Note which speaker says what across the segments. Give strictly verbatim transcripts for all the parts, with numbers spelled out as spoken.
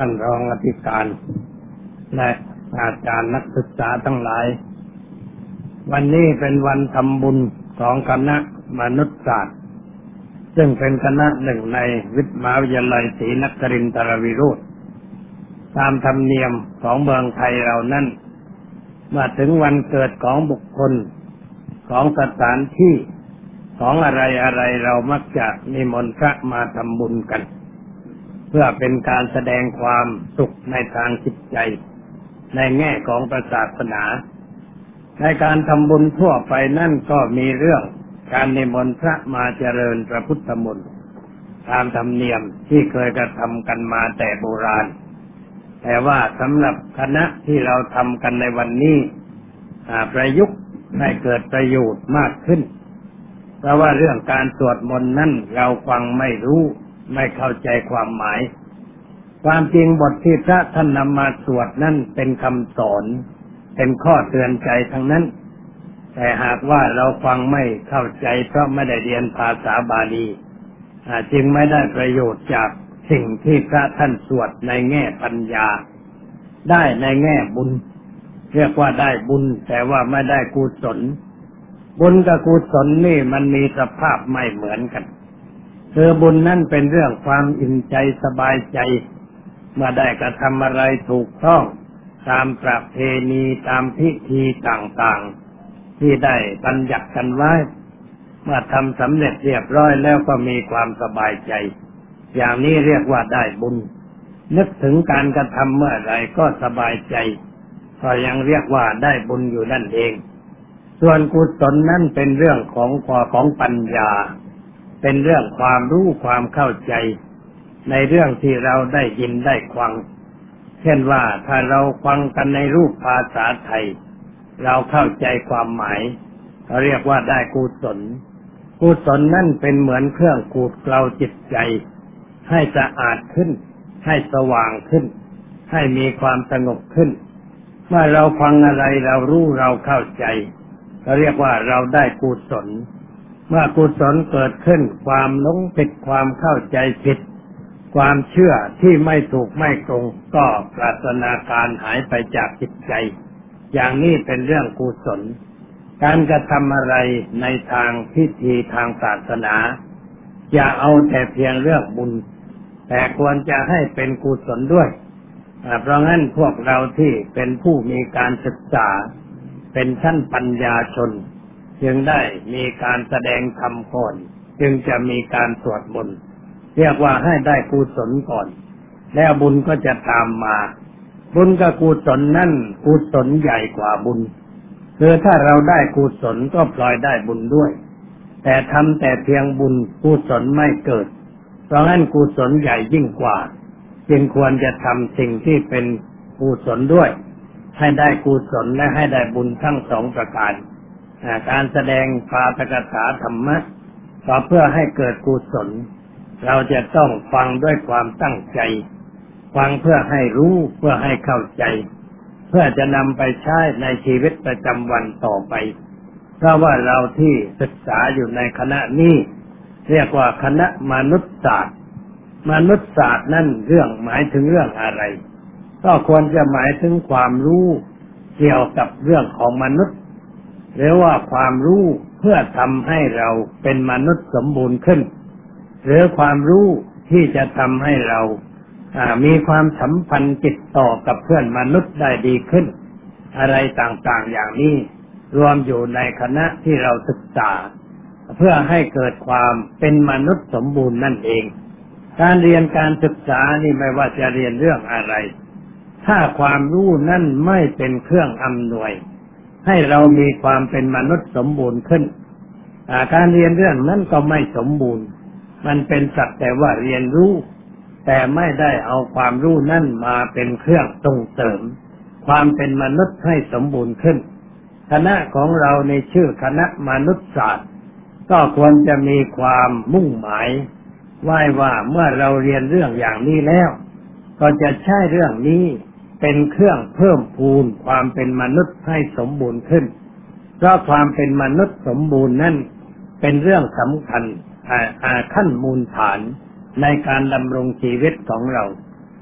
Speaker 1: ท่านรองอธิการและอาจารย์นักศึกษาทั้งหลายวันนี้เป็นวันทำบุญของคณะมนุษยศาสตร์ซึ่งเป็นคณะหนึ่งในวิทยาวิทยาลัยศรีนครินทรวิโรธตามธรรมเนียมของเมืองไทยเรานั้นเมื่อถึงวันเกิดของบุคคลของสถานที่ของอะไรอะไรเรามักจะนิมนต์พระมาทำบุญกันเพื่อเป็นการแสดงความสุขในทางจิตใจในแง่ของศาสนาในการทำบุญทั่วไปนั่นก็มีเรื่องการนิมนต์พระมาเจริญพระพุทธมนต์ตามธรรมเนียมที่เคยกระทำกันมาแต่โบราณแต่ว่าสำหรับคณะที่เราทำกันในวันนี้ประยุกต์ให้เกิดประโยชน์มากขึ้นเพราะว่าเรื่องการสวดมนต์นั้นเราฟังไม่รู้ไม่เข้าใจความหมายความจริงบทที่พระท่านนำมาสวดนั้นเป็นคำสอนเป็นข้อเตือนใจทั้งนั้นแต่หากว่าเราฟังไม่เข้าใจเพราะไม่ได้เรียนภาษาบาลีจึงไม่ได้ประโยชน์จากสิ่งที่พระท่านสวดในแง่ปัญญาได้ในแง่บุญเรียกว่าได้บุญแต่ว่าไม่ได้กุศลบุญกับกุศลนี่มันมีสภาพไม่เหมือนกันคือบุญนั่นเป็นเรื่องความอิ่มใจสบายใจเมื่อได้กระทำอะไรถูกต้องตามประเพณีตามพิธีต่างๆที่ได้บัญญัติกันไว้เมื่อทำสำเร็จเรียบร้อยแล้วก็มีความสบายใจอย่างนี้เรียกว่าได้บุญนึกถึงการกระทำเมื่อไรก็สบายใจก็ยังเรียกว่าได้บุญอยู่นั่นเองส่วนกุศลนั่นเป็นเรื่องของของปัญญาเป็นเรื่องความรู้ความเข้าใจในเรื่องที่เราได้ยินได้ฟังเช่นว่าถ้าเราฟังกันในรูปภาษาไทยเราเข้าใจความหมายเขาเรียกว่าได้กุศลกุศลนั่นเป็นเหมือนเครื่องขูดเกลาจิตใจให้สะอาดขึ้นให้สว่างขึ้นให้มีความสงบขึ้นเมื่อเราฟังอะไรเรารู้เราเข้าใจเขาเรียกว่าเราได้กุศลเมื่อกุศลเกิดขึ้นความหลงผิดความเข้าใจผิดความเชื่อที่ไม่ถูกไม่ตรงก็ปราศนาการหายไปจากจิตใจอย่างนี้เป็นเรื่องกุศลการกระทำอะไรในทางพิธีทางศาสนาอย่าเอาแต่เพียงเรื่องบุญแต่ควรจะให้เป็นกุศลด้วยเพราะงั้นพวกเราที่เป็นผู้มีการศึกษาเป็นชั้นปัญญาชนจึงได้มีการแสดงธรรมก่อนจึงจะมีการสวดมนต์เรียกว่าให้ได้กุศลก่อนแล้วบุญก็จะตามมาบุญกับกุศลนั่นกุศลใหญ่กว่าบุญคือถ้าเราได้กุศลก็พลอยได้บุญด้วยแต่ทำแต่เพียงบุญกุศลไม่เกิดเพราะงั้นกุศลใหญ่ยิ่งกว่าจึงควรจะทำสิ่งที่เป็นกุศลด้วยให้ได้กุศลและให้ได้บุญทั้งสองประการการแสดงปาฐกถาธรรมะก็เพื่อให้เกิดกุศลเราจะต้องฟังด้วยความตั้งใจฟังเพื่อให้รู้เพื่อให้เข้าใจเพื่อจะนำไปใช้ในชีวิตประจำวันต่อไปเพราะว่าเราที่ศึกษาอยู่ในคณะนี้เรียกว่าคณะมนุษยศาสตร์มนุษยศาสตร์นั่นเรื่องหมายถึงเรื่องอะไรก็ควรจะหมายถึงความรู้เกี่ยวกับเรื่องของมนุษย์หรือว่าความรู้เพื่อทำให้เราเป็นมนุษย์สมบูรณ์ขึ้นหรือความรู้ที่จะทำให้เรามีความสัมพันธ์ติดต่อกับเพื่อนมนุษย์ได้ดีขึ้นอะไรต่างๆอย่างนี้รวมอยู่ในคณะที่เราศึกษาเพื่อให้เกิดความเป็นมนุษย์สมบูรณ์นั่นเองการเรียนการศึกษานี่ไม่ว่าจะเรียนเรื่องอะไรถ้าความรู้นั่นไม่เป็นเครื่องอำนวยให้เรามีความเป็นมนุษย์สมบูรณ์ขึ้นการเรียนเรื่องนั้นก็ไม่สมบูรณ์มันเป็นสักแต่ว่าเรียนรู้แต่ไม่ได้เอาความรู้นั่นมาเป็นเครื่องส่งเสริมความเป็นมนุษย์ให้สมบูรณ์ขึ้นคณะของเราในชื่อคณะมนุษยศาสตร์ก็ควรจะมีความมุ่งหมายไว้ว่าเมื่อเราเรียนเรื่องอย่างนี้แล้วก็จะใช้เรื่องนี้เป็นเครื่องเพิ่มพูนความเป็นมนุษย์ให้สมบูรณ์ขึ้นเพราะความเป็นมนุษย์สมบูรณ์นั้นเป็นเรื่องสำคัญขั้นมูลฐานในการดำรงชีวิตของเรา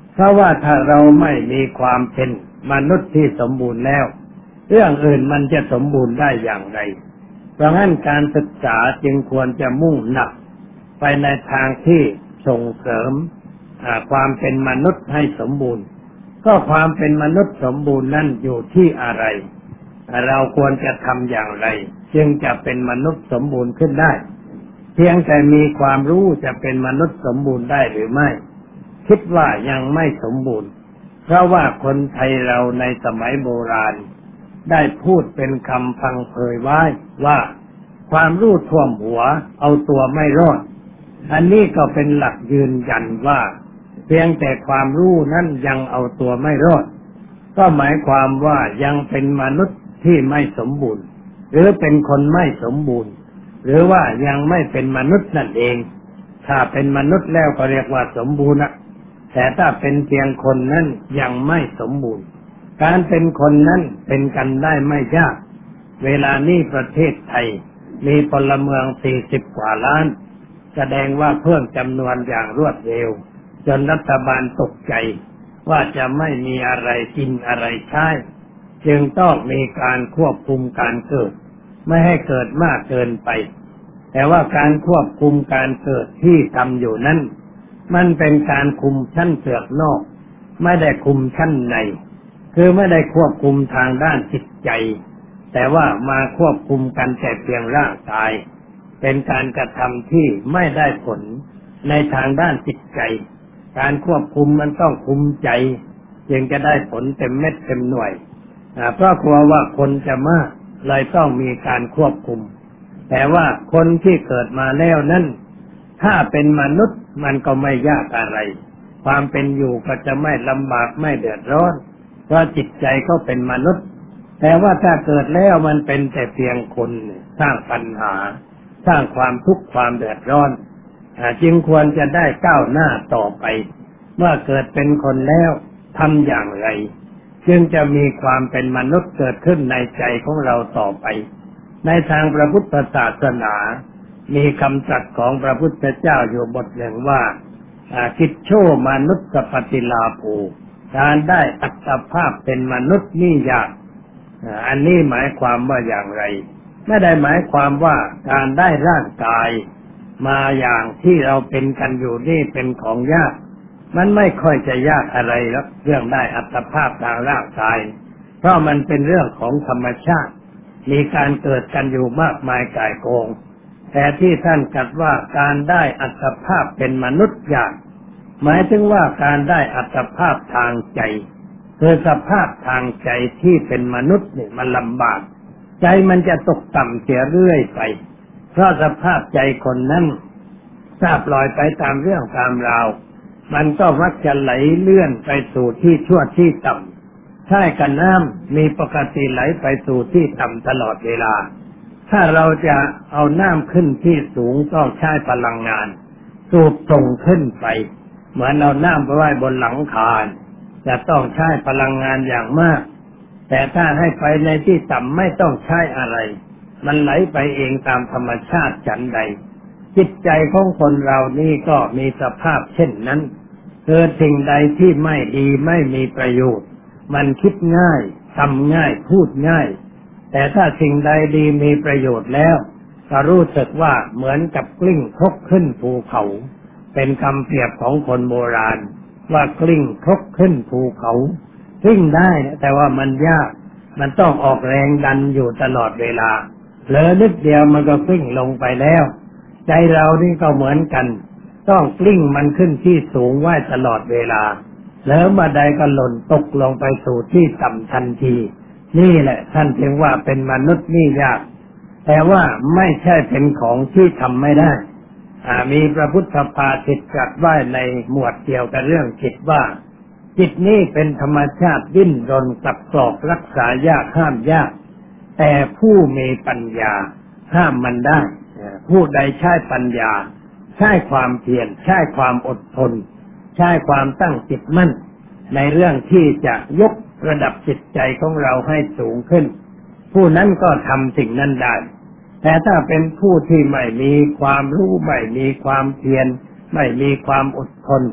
Speaker 1: เพราะว่าถ้าเราไม่มีความเป็นมนุษย์ที่สมบูรณ์แล้วเรื่องอื่นมันจะสมบูรณ์ได้อย่างไรเพราะงั้นการศึกษาจึงควรจะมุ่งหนักไปในทางที่ส่งเสริมความเป็นมนุษย์ให้สมบูรณ์ก็ความเป็นมนุษย์สมบูรณ์นั้นอยู่ที่อะไรเราควรจะทำอย่างไรจึงจะเป็นมนุษย์สมบูรณ์ขึ้นได้เพียงแต่มีความรู้จะเป็นมนุษย์สมบูรณ์ได้หรือไม่คิดว่ายังไม่สมบูรณ์เพราะว่าคนไทยเราในสมัยโบราณได้พูดเป็นคำพังเพยไว้ว่าความรู้ท่วมหัวเอาตัวไม่รอดอันนี้ก็เป็นหลักยืนยันว่าเพียงแต่ความรู้นั้นยังเอาตัวไม่รอดก็หมายความว่ายังเป็นมนุษย์ที่ไม่สมบูรณ์หรือเป็นคนไม่สมบูรณ์หรือว่ายังไม่เป็นมนุษย์นั่นเองถ้าเป็นมนุษย์แล้วก็เรียกว่าสมบูรณ์นะแต่ถ้าเป็นเพียงคนนั้นยังไม่สมบูรณ์การเป็นคนนั้นเป็นกันได้ไม่ยากเวลานี้ประเทศไทยมีพลเมืองสี่สิบกว่าล้านแสดงว่าเพิ่มจำนวนอย่างรวดเร็วจนรัฐบาลตกใจว่าจะไม่มีอะไรกินอะไรใช้จึงต้องมีการควบคุมการเกิดไม่ให้เกิดมากเกินไปแต่ว่าการควบคุมการเกิดที่ทำอยู่นั้นมันเป็นการคุมชั้นเสือกนอกไม่ได้คุมชั้นในคือไม่ได้ควบคุมทางด้านจิตใจแต่ว่ามาควบคุมกันแต่เพียงร่างกายเป็นการกระทำที่ไม่ได้ผลในทางด้านจิตใจการควบคุมมันต้องคุมใจจึงจะได้ผลเต็มเม็ดเต็มหน่วยเพราะกลัวว่าคนจะมากเลยต้องมีการควบคุมแต่ว่าคนที่เกิดมาแล้วนั้นถ้าเป็นมนุษย์มันก็ไม่ยากอะไรความเป็นอยู่ก็จะไม่ลำบากไม่เดือดร้อนเพราะจิตใจก็เป็นมนุษย์แต่ว่าถ้าเกิดแล้วมันเป็นแต่เพียงคนสร้างปัญหาสร้างความทุกข์ความเดือดร้อนจึงควรจะได้ก้าวหน้าต่อไปเมื่อเกิดเป็นคนแล้วทำอย่างไรจึงจะมีความเป็นมนุษย์เกิดขึ้นในใจของเราต่อไปในทางพระพุทธศาสนามีคำตรัสของพระพุทธเจ้าอยู่บทหนึ่งว่ากิจโชมนุษย์ปฏิลาภการได้อัตภาพเป็นมนุษย์นี่ยากอันนี้หมายความว่าอย่างไรไม่ได้หมายความว่าการได้ร่างกายมาอย่างที่เราเป็นกันอยู่นี่เป็นของยากมันไม่ค่อยจะยากอะไรหรอกเรื่องได้อัตภาพทางร่างกายเพราะมันเป็นเรื่องของธรรมชาติมีการเกิดกันอยู่มากมายก่ายโกงแต่ที่ท่านตรัสว่าการได้อัตภาพเป็นมนุษย์ยากหมายถึงว่าการได้อัตภาพทางใจคือสภาพทางใจที่เป็นมนุษย์เนี่ยมันลำบากใจมันจะตกต่ำเสียเรื่อยไปเพราะสภาพใจคนนั้นทราบลอยไปตามเรื่องตามราวมันก็มักจะไหลเลื่อนไปสู่ที่ชั่วที่ต่ำใช่กับน้ำมีปกติไหลไปสู่ที่ต่ำตลอดเวลาถ้าเราจะเอาน้ำขึ้นที่สูงต้องใช้พลังงานสูบส่งขึ้นไปเหมือนเอาน้ำไปไว้บนหลังคาจะต้องใช้พลังงานอย่างมากแต่ถ้าให้ไปในที่ต่ำไม่ต้องใช้อะไรมันไหลไปเองตามธรรมชาติฉันใดจิตใจของคนเรานี่ก็มีสภาพเช่นนั้นเกิดสิ่งใดที่ไม่ดีไม่มีประโยชน์มันคิดง่ายทำง่ายพูดง่ายแต่ถ้าสิ่งใดดีมีประโยชน์แล้วก็รู้สึกว่าเหมือนกับกลิ้งครกขึ้นภูเขาเป็นคำเปรียบของคนโบราณว่ากลิ้งครกขึ้นภูเขากลิ้งได้แต่ว่ามันยากมันต้องออกแรงดันอยู่ตลอดเวลาเผลอนิดเดียวมันก็กลิ้งลงไปแล้วใจเรานี่ก็เหมือนกันต้องกลิ้งมันขึ้นที่สูงไว้ตลอดเวลาแล้วเมื่อใดก็หล่นตกลงไปสู่ที่ต่ำทันทีนี่แหละท่านจึงว่าเป็นมนุษย์นี่ยากแต่ว่าไม่ใช่เป็นของที่ทำไม่ได้มีพระพุทธภาษิตตรัสไว้ในหมวดเกี่ยวกับเรื่องจิตว่าจิตนี้เป็นธรรมชาติดิ้นรนกลับกรอกรักษายากห้ามยากแต่ผู้มีปัญญาห้ามมันได้ผู้ใดใช้ปัญญาใช้ความเพียรใช้ความอดทนใช้ความตั้งจิตมั่นในเรื่องที่จะยกระดับจิตใจของเราให้สูงขึ้นผู้นั้นก็ทำสิ่งนั้นได้แต่ถ้าเป็นผู้ที่ไม่มีความรู้ไม่มีความเพียรไม่มีความอดทน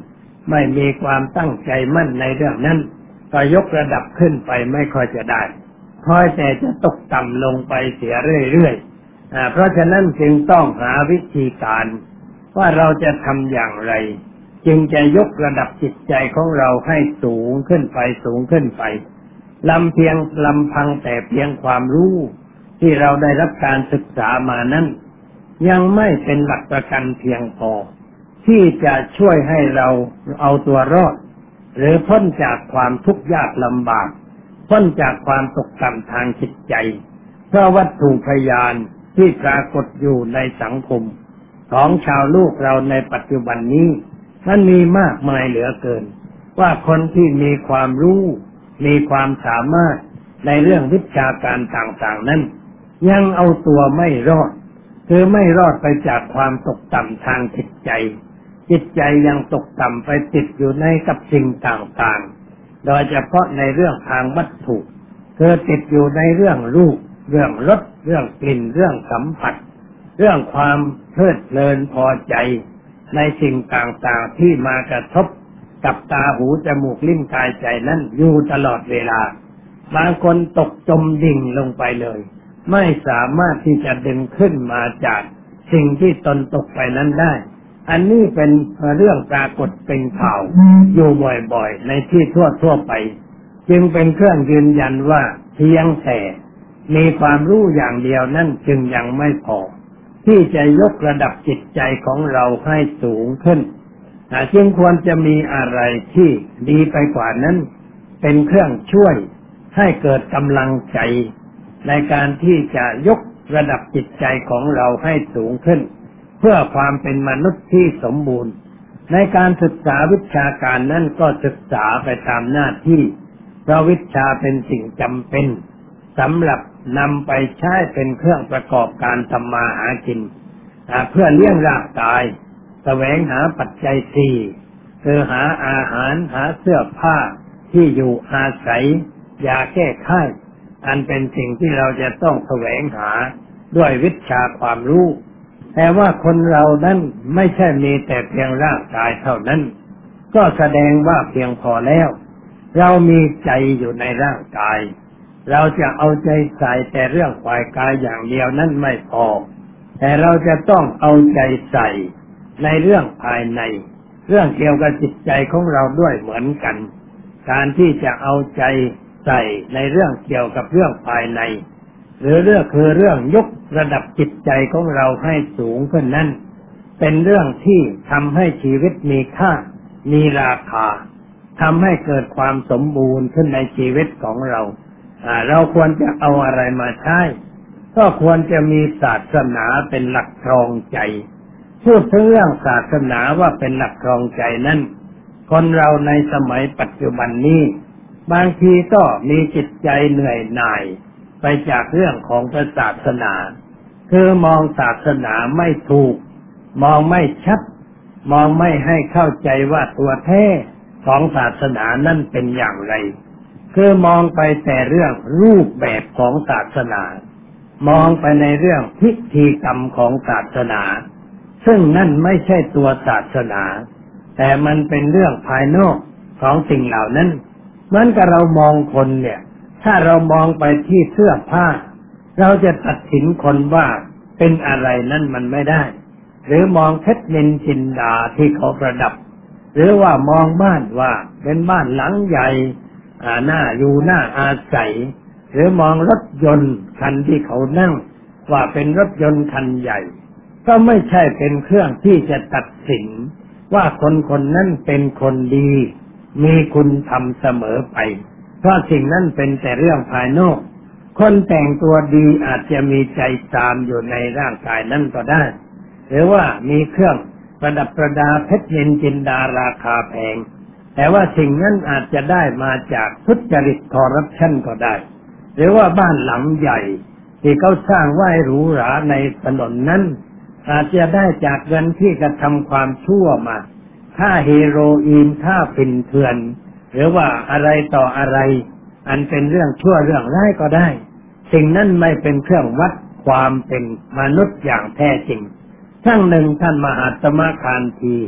Speaker 1: ไม่มีความตั้งใจมั่นในเรื่องนั้นก็ยกระดับขึ้นไปไม่ค่อยจะได้คอยแต่จะตกต่ำลงไปเสียเรื่อยๆเพราะฉะนั้นจึงต้องหาวิธีการว่าเราจะทำอย่างไรจึงจะยกระดับจิตใจของเราให้สูงขึ้นไปสูงขึ้นไปลำเพียงลำพังแต่เพียงความรู้ที่เราได้รับการศึกษามานั้นยังไม่เป็นหลักประกันเพียงพอที่จะช่วยให้เราเอาตัวรอดหรือพ้นจากความทุกข์ยากลำบากพ้นจากความตกต่ำทางจิตใจเพราะวัตถุพยานที่ปรากฏอยู่ในสังคมของชาวโลกเราในปัจจุบันนี้มันมีมากมายเหลือเกินว่าคนที่มีความรู้มีความสามารถในเรื่องวิชาการต่างๆนั้นยังเอาตัวไม่รอดคือไม่รอดไปจากความตกต่ำทางจิตใจจิตใจยังตกต่ำไปติดอยู่ในกับสิ่งต่างๆโดยเฉพาะในเรื่องทางวัตถุคือติดอยู่ในเรื่องรูปเรื่องรสเรื่องกลิ่นเรื่องสัมผัสเรื่องความเพลิดเพลินพอใจในสิ่งต่างๆที่มากระทบกับตาหูจมูกลิ้นกายใจนั้นอยู่ตลอดเวลาบางคนตกจมดิ่งลงไปเลยไม่สามารถที่จะดึงขึ้นมาจากสิ่งที่ตนตกไปนั้นได้อันนี้เป็นเรื่องปรากฏเป็นข่าวอยู่บ่อยๆในที่ทั่วๆไปจึงเป็นเครื่องยืนยันว่าเพียงแต่มีความรู้อย่างเดียวนั่นจึงยังไม่พอที่จะยกระดับจิตใจของเราให้สูงขึ้นจึงควรจะมีอะไรที่ดีไปกว่านั้นเป็นเครื่องช่วยให้เกิดกำลังใจในการที่จะยกระดับจิตใจของเราให้สูงขึ้นเพื่อความเป็นมนุษย์ที่สมบูรณ์ในการศึกษาวิชาการนั้นก็ศึกษาไปตามหน้าที่เพราะวิชาเป็นสิ่งจำเป็นสำหรับนำไปใช้เป็นเครื่องประกอบการทำมาหากินเพื่อเลี้ยงร่างกายแสวงหาปัจจัยสี่คือหาอาหารหาเสื้อผ้าที่อยู่อาศัยยาแก้ไข้อันเป็นสิ่งที่เราจะต้องแสวงหาด้วยวิชาความรู้แต่ว่าคนเรานั้นไม่ใช่มีแต่เพียงร่างกายเท่านั้นก็แสดงว่าเพียงพอแล้วเรามีใจอยู่ในร่างกายเราจะเอาใจใส่แต่เรื่องฝ่ายกายอย่างเดียวนั้นไม่พอแต่เราจะต้องเอาใจใส่ในเรื่องภายในเรื่องเกี่ยวกับจิตใจของเราด้วยเหมือนกันการที่จะเอาใจใส่ในเรื่องเกี่ยวกับเรื่องภายในหรือเรื่องคือเรื่องยกระดับจิตใจของเราให้สูงขึ้นนั้นเป็นเรื่องที่ทำให้ชีวิตมีค่ามีราคาทำให้เกิดความสมบูรณ์ขึ้นในชีวิตของเราเราควรจะเอาอะไรมาใช้ก็ควรจะมีศาสนาเป็นหลักครองใจพูดถึงเรื่องศาสนาว่าเป็นหลักครองใจนั้นคนเราในสมัยปัจจุบันนี้บางทีก็มีจิตใจเหนื่อยหน่ายไปจากเรื่องของศาสนาคือมองศาสนาไม่ถูกมองไม่ชัดมองไม่ให้เข้าใจว่าตัวแท้ของศาสนานั้นเป็นอย่างไรคือมองไปแต่เรื่องรูปแบบของศาสนามองไปในเรื่องพิธีกรรมของศาสนาซึ่งนั่นไม่ใช่ตัวศาสนาแต่มันเป็นเรื่องภายนอกของสิ่งเหล่านั้นเหมือนกับเรามองคนเนี่ยถ้าเรามองไปที่เสื้อผ้าเราจะตัดสินคนว่าเป็นอะไรนั่นมันไม่ได้หรือมองเพชรนินจินดาที่เขาประดับหรือว่ามองบ้านว่าเป็นบ้านหลังใหญ่หน้าอยู่หน้าอาศัยหรือมองรถยนต์คันที่เขานั่งว่าเป็นรถยนต์คันใหญ่ก็ไม่ใช่เป็นเครื่องที่จะตัดสินว่าคนคนนั้นเป็นคนดีมีคุณธรรมเสมอไปเพราะสิ่งนั้นเป็นแต่เรื่องภายนอกคนแต่งตัวดีอาจจะมีใจตามอยู่ในร่างกายนั้นก็ได้หรือว่ามีเครื่องประดับประดาเพชรนินจินดาราคาแพงแต่ว่าสิ่งนั้นอาจจะได้มาจากทุจริตคอร์รัปชันก็ได้หรือว่าบ้านหลังใหญ่ที่เขาสร้างไว้หรูหราในถนนนั้นอาจจะได้จากเงินที่กระทำความชั่วมาค่าเฮโรอีนค่าฝิ่นเถื่อนหรือว่าอะไรต่ออะไรอันเป็นเรื่องชั่วเรื่องร้ายก็ได้สิ่งนั้นไม่เป็นเครื่องวัดความเป็นมนุษย์อย่างแท้จริงทั้งหนึ่งท่านมหาตมะคานธี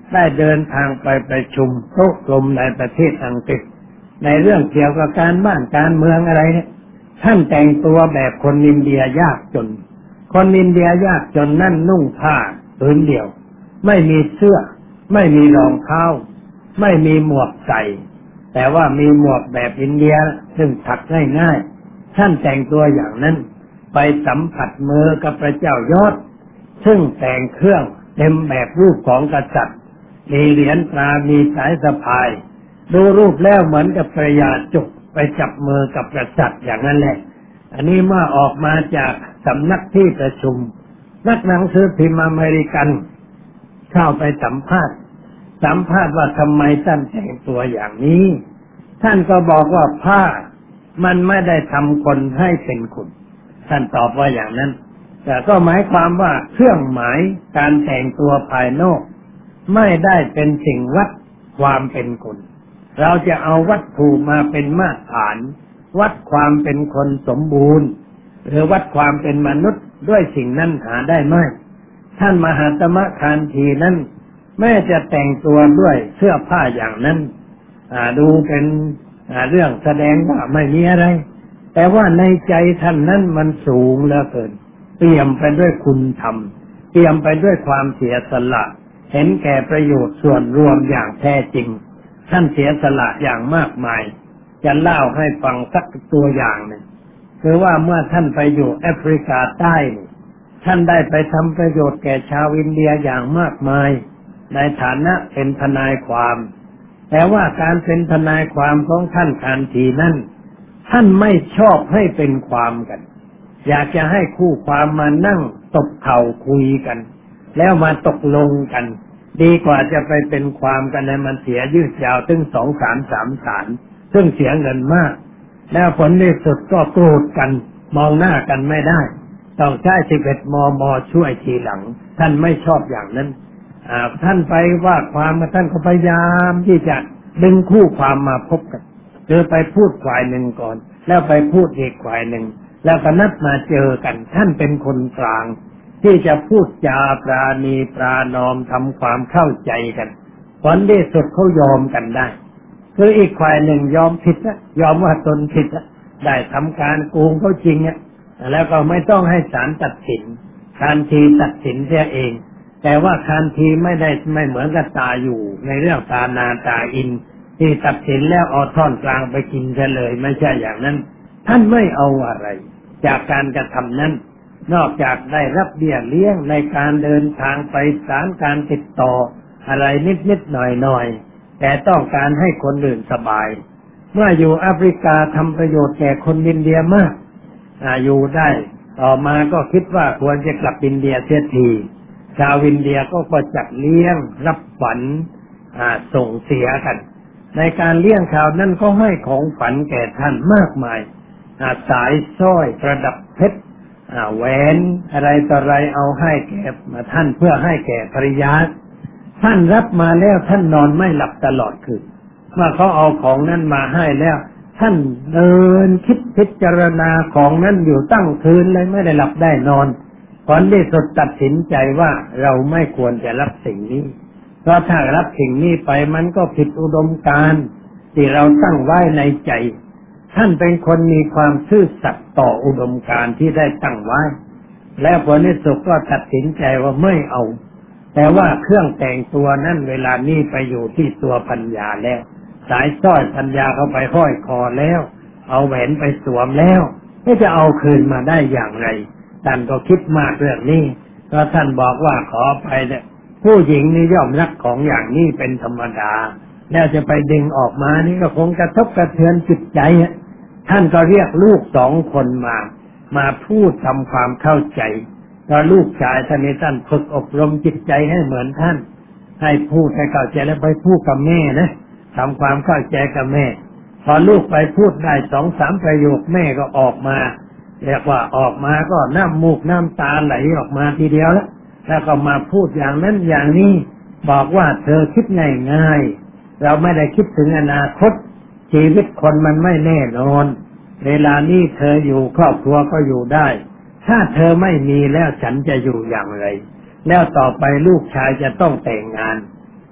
Speaker 1: ได้เดินทางไปประชุมโต๊ะกลมในประเทศอังกฤษในเรื่องเกี่ยวกับการบ้านการเมืองอะไรเนี่ยท่านแต่งตัวแบบคนอินเดียยากจนคนอินเดียยากจนนั่นนุ่งผ้าผืนเดียวไม่มีเสื้อไม่มีรองเท้าไม่มีหมวกใส่แต่ว่ามีหมวกแบบอินเดียซึ่งถักง่ายๆท่านแต่งตัวอย่างนั้นไปสัมผัสมือกับพระเจ้ายอดซึ่งแต่งเครื่องเต็มแบบรูปของกษัตริย์มีเหรียญตรามีสายสะพายดูรูปแล้วเหมือนกับพระยาจุกไปจับมือกับกษัตริย์อย่างนั้นแหละอันนี้เมื่อออกมาจากสำนักที่ประชุมนักหนังสือพิมพ์อเมริกันเข้าไปสัมภาษณ์สัมภาษณ์ว่าทำไมท่านแต่งตัวอย่างนี้ท่านก็บอกว่าผ้ามันไม่ได้ทำคนให้เป็นคุณท่านตอบว่าอย่างนั้นแต่ก็หมายความว่าเครื่องหมายการแต่งตัวภายนอกไม่ได้เป็นสิ่งวัดความเป็นคนเราจะเอาวัตถุมาเป็นมาตรฐานวัดความเป็นคนสมบูรณ์หรือวัดความเป็นมนุษย์ด้วยสิ่งนั้นหาได้ไหมท่านมหาตมะคานธีนั้นแม้จะแต่งตัวด้วยเสื้อผ้าอย่างนั้นดูเป็นเรื่องแสดงว่าไม่มีอะไรแต่ว่าในใจท่านนั้นมันสูงเหลือเกินเปี่ยมไปด้วยคุณธรรมเปี่ยมไปด้วยความเสียสละเห็นแก่ประโยชน์ส่วนรวมอย่างแท้จริงท่านเสียสละอย่างมากมายจะเล่าให้ฟังสักตัวอย่างหนึ่งคือว่าเมื่อท่านไปอยู่แอฟริกาใต้ท่านได้ไปทำประโยชน์แก่ชาวอินเดียอย่างมากมายในฐานะเป็นทนายความแต่ว่าการเป็นทนายความของท่านคานธีนั้นท่านไม่ชอบให้เป็นความกันอยากจะให้คู่ความมานั่งตบเข่าคุยกันแล้วมาตกลงกันดีกว่าจะไปเป็นความกันให้มันเสียยืดยาวถึงสองศาลสามศาลซึ่งเสียเงินมากแล้วผลที่สุดก็โกรธกันมองหน้ากันไม่ได้ต้องใช้สิบเอ็ดมมช่วยทีหลังท่านไม่ชอบอย่างนั้นท่านไปว่าความมาท่านก็พยายามที่จะดึงคู่ความมาพบกันเจอไปพูดฝ่ายหนึ่งก่อนแล้วไปพูดอีกฝ่ายหนึ่งแล้วก็นัดมาเจอกันท่านเป็นคนกลางที่จะพูดจาปราณีปรานอมทำความเข้าใจกันผลที่สุดเขายอมกันได้คืออีกฝ่ายหนึ่งยอมผิดนะยอมว่าตนผิดนะได้ทำการโกงเขาจริงเนี่ยแล้วก็ไม่ต้องให้ศาลตัดสินคานธีตัดสินเสียเองแต่ว่าคานธีไม่ได้ไม่เหมือนกับตาอยู่ในเรื่องตานาตาอินที่ตัดสินแล้วเอาท่อนกลางไปกินเฉลยไม่ใช่อย่างนั้นท่านไม่เอาอะไรจากการกระทำนั้นนอกจากได้รับเบี้ยเลี้ยงในการเดินทางไปศาลการติดต่ออะไรนิดๆหน่อยๆแต่ต้องการให้คนอื่นสบายเมื่ออยู่แอฟริกาทำประโยชน์แก่คนอินเดียมากอยู่ได้ต่อมาก็คิดว่าควรจะกลับอินเดียเสียทีชาวอินเดียก็ก็จัดเลี้ยงรับฝันส่งเสียกันในการเลี้ยงข่าวนั้นก็ให้ของฝันแก่ท่านมากมายสายสร้อยประดับเพชรแหวนอะไรต่ออะไรเอาให้แก่ท่านเพื่อให้แก่ภริยาท่านรับมาแล้วท่านนอนไม่หลับตลอดคืนเมื่อเขาเอาของนั้นมาให้แล้วท่านเดินคิดพิจารณาของนั้นอยู่ตั้งคืนเลยไม่ได้หลับได้นอนผลที่สุดตัดสินใจว่าเราไม่ควรจะรับสิ่งนี้เพราะถ้ารับสิ่งนี้ไปมันก็ผิดอุดมการณ์ที่เราตั้งไว้ในใจท่านเป็นคนมีความซื่อสัตย์ต่ออุดมการณ์ที่ได้ตั้งไว้แล้วผลที่สุดก็ตัดสินใจว่าไม่เอาแต่ว่าเครื่องแต่งตัวนั้นเวลานี้ไปอยู่ที่ตัวปัญญาแล้วสายสร้อยปัญญาเข้าไปห้อยคอแล้วเอาแหวนไปสวมแล้วจะเอาคืนมาได้อย่างไรท่านก็คิดมากเรื่องนี้เพราะท่านบอกว่าขอไปเนี่ยผู้หญิงนี่ย่อมรักของอย่างนี้เป็นธรรมดาแล้วจะไปดึงออกมานี่ก็คงกระทบกระเทือนจิตใจท่านก็เรียกลูกสองคนมามาพูดทำความเข้าใจเพราะลูกชายท่านนี้ท่านฝึกอบรมจิตใจให้เหมือนท่านให้พูดให้เข้าใจแล้วไปพูดกับแม่นะทำความเข้าใจกับแม่พอลูกไปพูดได้สองสามประโยคแม่ก็ออกมาเรียกว่าออกมาก็น้ำมูกน้ำตาไหลออกมาทีเดียวแล้วแล้วก็มาพูดอย่างนั้นอย่างนี้บอกว่าเธอคิดง่ายๆเราไม่ได้คิดถึงอนาคตชีวิตคนมันไม่แน่นอนเวลานี้เธออยู่ครอบครัวก็อยู่ได้ถ้าเธอไม่มีแล้วฉันจะอยู่อย่างไรแล้วต่อไปลูกชายจะต้องแต่งงาน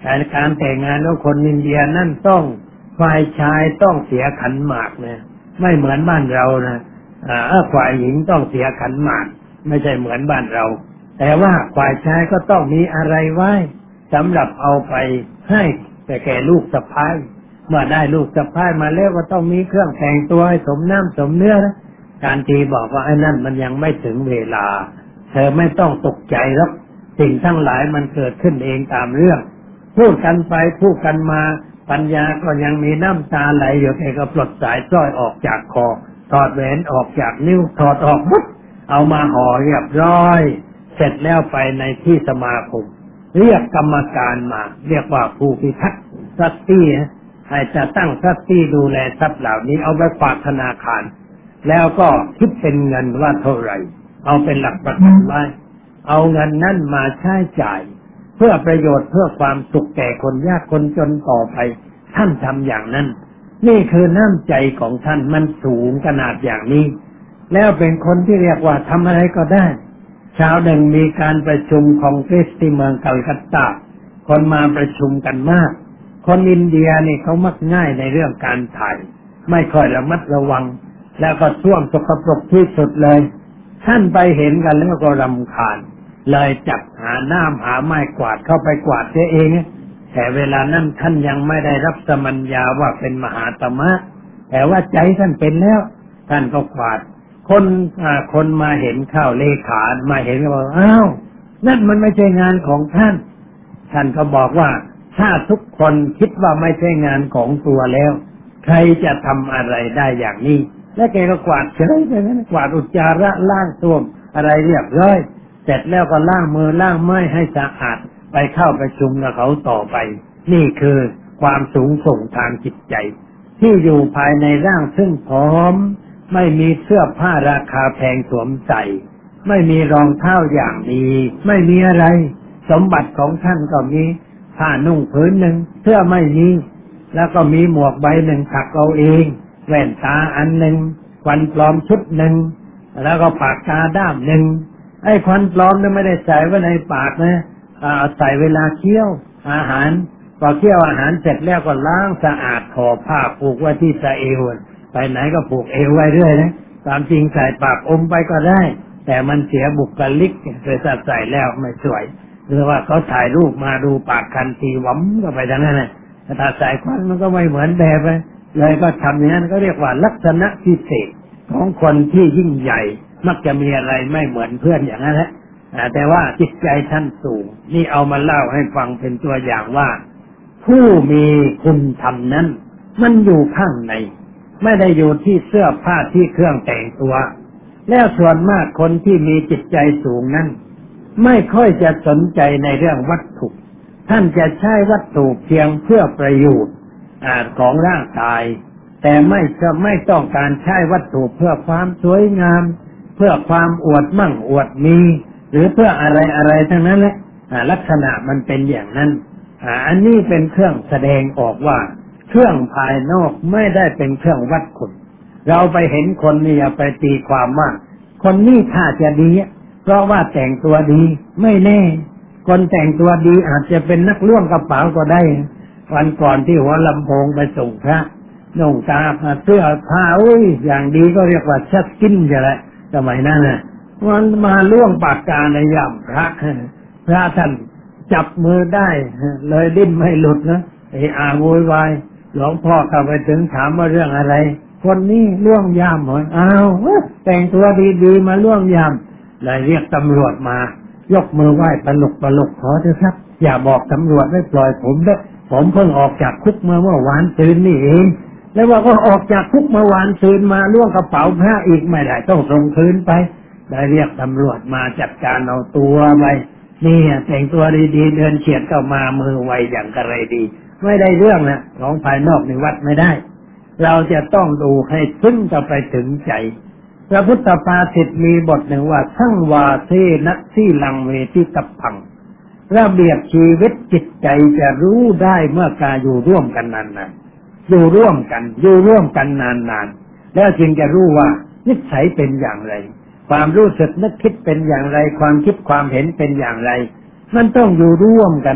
Speaker 1: แต่การแต่งงานของคนอินเดียนั่นต้องฝ่ายชายต้องเสียขันหมากนะไม่เหมือนบ้านเรานะอ่าฝ่ายหญิงต้องเสียขันหมากไม่ใช่เหมือนบ้านเราแต่ว่าฝ่ายชายก็ต้องมีอะไรไว้สำหรับเอาไปให้แต่แก่ลูกสะใภ้เมื่อได้ลูกสะใภ้มาแล้วก็ต้องมีเครื่องแต่งตัวให้สมน้ำสมเนื้อนะการทีบอกว่าไอ้นั่นมันยังไม่ถึงเวลาเธอไม่ต้องตกใจหรอกสิ่งทั้งหลายมันเกิดขึ้นเองตามเรื่องพูดกันไปพูดกันมาปัญญาก็ยังมีน้ำตาไหลอยู่แต่ก็ปลดสายสร้อยออกจากคอถอดแหวนออกจากนิ้วถอดออกปุ๊บเอามาห่อเรียบร้อยเสร็จแล้วไปในที่สมาคมเรียกกรรมการมาเรียกว่าผู้พิทักษ์ทรัพย์ที่ให้จะตั้งทรัพย์ที่ดูแลทรัพย์เหล่านี้เอาไปฝากธนาคารแล้วก็คิดเป็นเงินว่าเท่าไหร่เอาเป็นหลักประกันไว้เอาเงินนั้นมาใช้จ่ายเพื่อประโยชน์เพื่อความสุขแก่คนยากคนจนต่อไปท่านทำอย่างนั้นนี่คือน้ำใจของท่านมันสูงขนาดอย่างนี้แล้วเป็นคนที่เรียกว่าทำอะไรก็ได้เช้าหนึ่งมีการประชุมคองเกรสที่เมืองกัลกัตตาคนมาประชุมกันมากคนอินเดียนี่เขามักง่ายในเรื่องการถ่ายไม่ค่อยระมัดระวังแล้วก็ช่วงสกปรกที่สุดเลยท่านไปเห็นกันแล้วก็รำคาญเลยจับหาน้ำหาไม้กวาดเข้าไปกวาดเสียเองแต่เวลานั้นท่านยังไม่ได้รับสมัญญาว่าเป็นมหาตมะแต่ว่าใจท่านเป็นแล้วท่านก็กวาดคนคนมาเห็นเข้าเลขามาเห็นก็บอกอ้าวนั่นมันไม่ใช่งานของท่านท่านก็บอกว่าถ้าทุกคนคิดว่าไม่ใช่งานของตัวแล้วใครจะทำอะไรได้อย่างนี้และแกก็กวาดเฉยไปนั้นกวาดอุจจาระล้างส้วมอะไรเรียบร้อยเสร็จแล้วก็ล้างมือล้างไม้ให้สะอาดไปเข้าประชุมกับเขาต่อไปนี่คือความสูงส่งทางจิตใจที่อยู่ภายในร่างซึ่งพร้อมไม่มีเสื้อผ้าราคาแพงสวมใส่ไม่มีรองเท้าอย่างดีไม่มีอะไรสมบัติของท่านก็มีผ้านุ่งผืนหนึ่งเสื้อไม่มีแล้วก็มีหมวกใบหนึ่งถักเอาเองแว่นตาอันหนึ่งควันปลอมชุดหนึ่งแล้วก็ปากกาด้ามหนึ่งไอ้ควันปลอมเนี่ยไม่ได้ใส่ไว้ในปากนะเอาใส่เวลาเคี้ยวอาหารพอเคี้ยวอาหารเสร็จแล้วก็ล้างสะอาดห่อผ้าผูกไว้ที่สะเอวไปไหนก็ผูกเอวไว้เรื่อยนะตามจริงใส่ปากอมไปก็ได้แต่มันเสียบุคลิกเลยใส่แล้วไม่สวยหรือว่าเขาถ่ายรูปมาดูปากคันทีหวำก็ไปทั้งนั้นนะถ้าใส่ควันมันก็ไม่เหมือนแบบเลยเลยก็ทำอย่างนั้นก็เรียกว่าลักษณะพิเศษของคนที่ยิ่งใหญ่มักจะมีอะไรไม่เหมือนเพื่อนอย่างนั้นแหละแต่ว่าจิตใจท่านสูงนี่เอามาเล่าให้ฟังเป็นตัวอย่างว่าผู้มีคุณธรรมนั้นมันอยู่ข้างในไม่ได้อยู่ที่เสื้อผ้าที่เครื่องแต่งตัวแล้วส่วนมากคนที่มีจิตใจสูงนั้นไม่ค่อยจะสนใจในเรื่องวัตถุท่านจะใช้วัตถุเพียงเพื่อประโยชน์ของร่างกายแต่ไม่จะไม่ต้องการใช้วัตถุเพื่อความสวยงามเพื่อความอวดมั่งอวดมีหรือเพื่ออะไรอะไรทั้งนั้นแหละลักษณะมันเป็นอย่างนั้นอันนี้เป็นเครื่องแสดงออกว่าเครื่องภายนอกไม่ได้เป็นเครื่องวัดคุณเราไปเห็นคนนี่อย่าไปตีความว่าคนนี้ถ้าจะดีเพราะว่าแต่งตัวดีไม่แน่คนแต่งตัวดีอาจจะเป็นนักล้วงกระเป๋าก็ได้วันก่อนที่หัวลำโพงไปส่งพระนุ่งตาเสื้อผ้าอุ้ยอย่างดีก็เรียกว่าชัดกินจะไรสมัยนั้นน่ะมันมาล่วงปากกาในย่ำพระพระท่านจับมือได้เลยดิ้นไม่หลุดนะไอ้อาโวยวายหลวงพ่อเข้าไปถึงถามว่าเรื่องอะไรคนนี้ล่วงยามเหรออ้าวแต่งตัวดีๆมาล่วงยามเลยเรียกตำรวจมายกมือไหว้ปลุกปลุกขอเถอะครับอย่าบอกตำรวจไม่ปล่อยผมด้วยผมเพิ่งออกจากคุกเมื่อเมื่อวานซืนนี่เองแล้วว่าก็ออกจากคุกเมื่อวานซืนมาล่วงกระเป๋าพระอีกไม่ได้ต้องส่งคืนไปได้เรียกตำรวจมาจัดการเอาตัวไปนี่แต่งตัวดีๆเดินเฉียดเข้ามามือไวอย่างกระไรดีไม่ได้เรื่องนะของภายนอกในวัดไม่ได้เราจะต้องดูให้ซึ้งจะไปถึงใจพระพุทธภาษิตมีบทหนึ่งว่าทั้งวาเทนัสที่ลังเวทิตัพพังระเบียบชีวิตจิตใจจะรู้ได้เมื่อการอยู่ร่วมกันนานๆอยู่ร่วมกันอยู่ร่วมกันนานๆแล้วจึงจะรู้ว่านิสัยเป็นอย่างไรความรู้สึกนึกคิดเป็นอย่างไรความคิดความเห็นเป็นอย่างไรมันต้องอยู่ร่วมกันนะ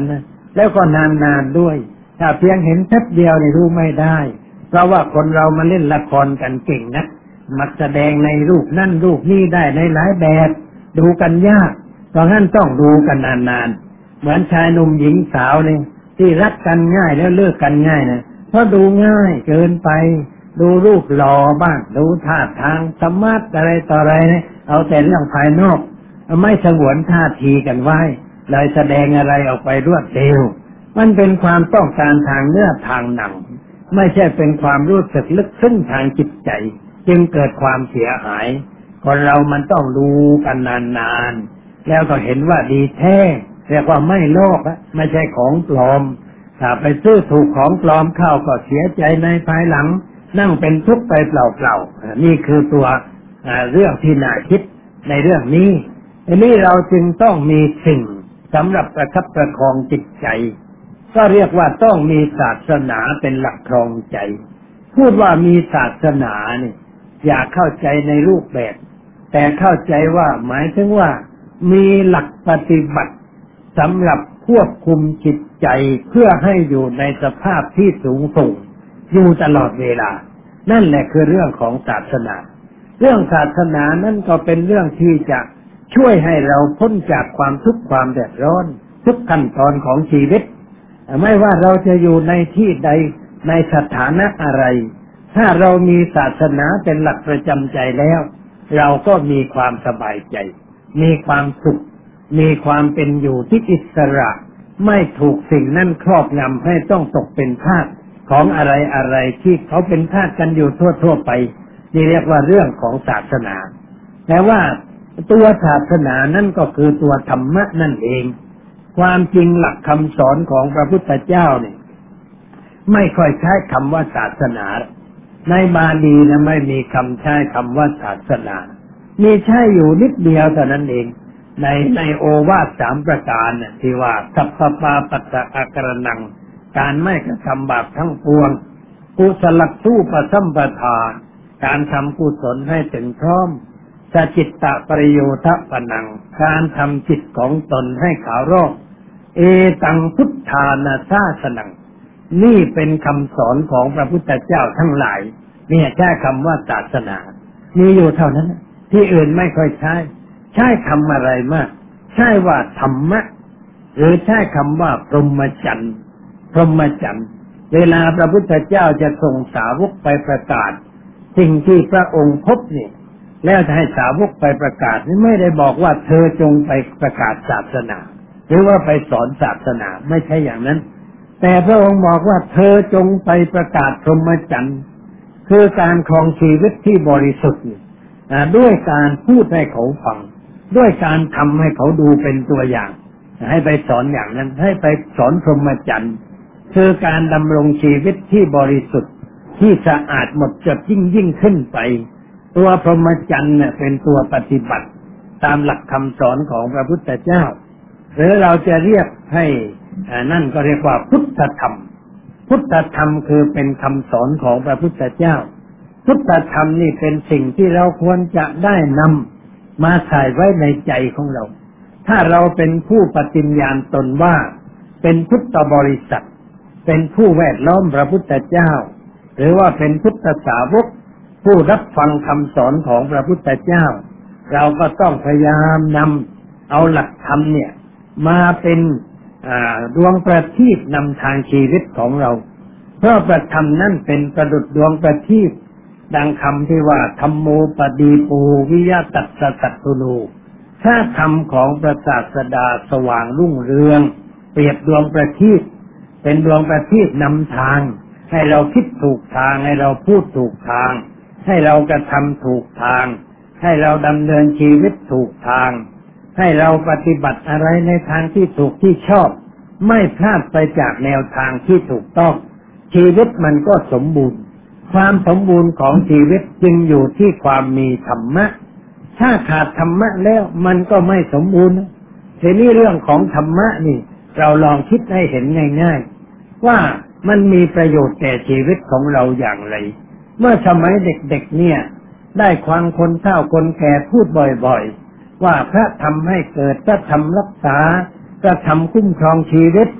Speaker 1: แล้วก็นานๆด้วยถ้าเพียงเห็นแป๊บเดียวนี่รู้ไม่ได้เพราะว่าคนเรามาเล่นละครกันเก่งนะมักแสดงในรูปนั่นรูปนี้ได้ในหลายแบบดูกันยากเพราะงั้นต้องดูกันนานๆเหมือนชายหนุ่มหญิงสาวนี่ที่รักกันง่ายแล้วเลิกกันง่ายนะเพราะดูง่ายเกินไปดูรูปหล่อบ้างดูท่าทางสมาร์ทอะไรต่ออะไรเนี่ยเอาแต่เรื่องภายนอกไม่สงวนท่าทีกันไว้เลยแสดงอะไรออกไปรวดเร็วมันเป็นความต้องการทางเนื้อทางหนังไม่ใช่เป็นความรู้สึกลึกซึ้งทางจิตใจจึงเกิดความเสียหายคนเรามันต้องดูกันนานๆแล้วก็เห็นว่าดีแท้เรียกว่าไม่โลกไม่ใช่ของปลอมถ้าไปซื้อถูกของปลอมเข้าก็เสียใจในภายหลังนั่งเป็นทุกข์ไปเปล่าๆนี่คือตัวเรื่องที่น่าคิดในเรื่องนี้อันนี้เราจึงต้องมีสิ่งสำหรับประคับประคองจิตใจก็เรียกว่าต้องมีศาสนาเป็นหลักครองใจพูดว่ามีศาสนาเนี่ยอย่าเข้าใจในรูปแบบแต่เข้าใจว่าหมายถึงว่ามีหลักปฏิบัติสำหรับควบคุมจิตใจเพื่อให้อยู่ในสภาพที่สูงส่งอยู่ตลอดเวลานั่นแหละคือเรื่องของศาสนาเรื่องศาสนานั่นก็เป็นเรื่องที่จะช่วยให้เราพ้นจากความทุกข์ความเดือดร้อนทุกขั้นตอนของชีวิตไม่ว่าเราจะอยู่ในที่ใดในสถานะอะไรถ้าเรามีศาสนาเป็นหลักประจำใจแล้วเราก็มีความสบายใจมีความสุขมีความเป็นอยู่ที่อิสระไม่ถูกสิ่งนั้นครอบงำให้ต้องตกเป็นทาสของอะไรอะไรที่เขาเป็นทาสกันอยู่ทั่วๆไปนี่เรียกว่าเรื่องของศาสนาแต่ว่าตัวศาสนานั่นก็คือตัวธรรมะนั่นเองความจริงหลักคำสอนของพระพุทธเจ้าเนี่ยไม่ค่อยใช้คำว่าศาสนาในบาลีนะไม่มีคำใช้คำว่าศาสนามีใช้อยู่นิดเดียวเท่านั้นเองในในโอวาทสามประการน่ะที่ว่าสัพพปาปัสสะอาการนังการไม่กระทำบาปทั้งปวงกุศลสู้ปสัมปทาการทำกุศลให้ถึงพร้อมสจิตตะปริโยทะปนังการทำจิตของตนให้ขาวรอบเอตังพุทธานาสาสนังนี่เป็นคำสอนของพระพุทธเจ้าทั้งหลายเนี่ยแค่คำว่าศาสนามีอยู่เท่านั้นที่อื่นไม่ค่อยใช้ใช้คำอะไรมากใช่ว่าธรรมะหรือใช้คำว่าพรหมจรรย์พรหมจรรย์เวลาพระพุทธเจ้าจะส่งสาวกไปประกาศสิ่งที่พระองค์พบเนี่ยแล้วจะให้สาวกไปประกาศนี่ไม่ได้บอกว่าเธอจงไปประกาศศาสนาหรือว่าไปสอนศาสนาไม่ใช่อย่างนั้นแต่พระองค์บอกว่าเธอจงไปประกาศพรหมจรรย์คือการครองชีวิตที่บริสุทธิ์ด้วยการพูดให้เขาฟังด้วยการทำให้เขาดูเป็นตัวอย่างให้ไปสอนอย่างนั้นให้ไปสอนพรหมจรรย์คือการดำรงชีวิตที่บริสุทธิ์ที่สะอาดหมดจดยิ่งยิ่งขึ้นไปตัวพรหมจรรย์เนี่ยเป็นตัวปฏิบัติตามหลักคำสอนของพระพุทธเจ้าหรือเราจะเรียกให้นั่นก็เรียกว่าพุทธธรรมพุทธธรรมคือเป็นคำสอนของพระพุทธเจ้าพุทธธรรมนี่เป็นสิ่งที่เราควรจะได้นำมาใส่ไว้ในใจของเราถ้าเราเป็นผู้ปฏิญญาณตนว่าเป็นพุทธบริษัทเป็นผู้แวดล้อมพระพุทธเจ้าหรือว่าเป็นพุทธสาวกผู้รับฟังคำสอนของพระพุทธเจ้าเราก็ต้องพยายามนำเอาหลักธรรมเนี่ยมาเป็นดวงประทีปนำทางชีวิตของเราเพราะประธรรมนั่นเป็นประดุจดวงประทีปดังคำที่ว่าธัมโมปดีปูวิยตัสสะสัตตุโนถ้าธรรมของพระศาสดาสว่างรุ่งเรืองเปรียบดวงประทีปเป็นดวงประทีปนำทางให้เราคิดถูกทางให้เราพูดถูกทางให้เรากระทำถูกทางให้เราดำเนินชีวิตถูกทางให้เราปฏิบัติอะไรในทางที่ถูกที่ชอบไม่พลาดไปจากแนวทางที่ถูกต้องชีวิตมันก็สมบูรณ์ความสมบูรณ์ของชีวิตจึงอยู่ที่ความมีธรรมะถ้าขาดธรรมะแล้วมันก็ไม่สมบูรณ์ทีนี้เรื่องของธรรมะนี่เราลองคิดให้เห็นง่ายๆว่ามันมีประโยชน์แก่ชีวิตของเราอย่างไรเมื่อสมัยเด็กๆเนี่ยได้ฟังคนเฒ่าคนแก่พูดบ่อยๆว่าพระธรรมให้เกิดพระธรรมรักษาพระธรรมคุ้มครองชีวิต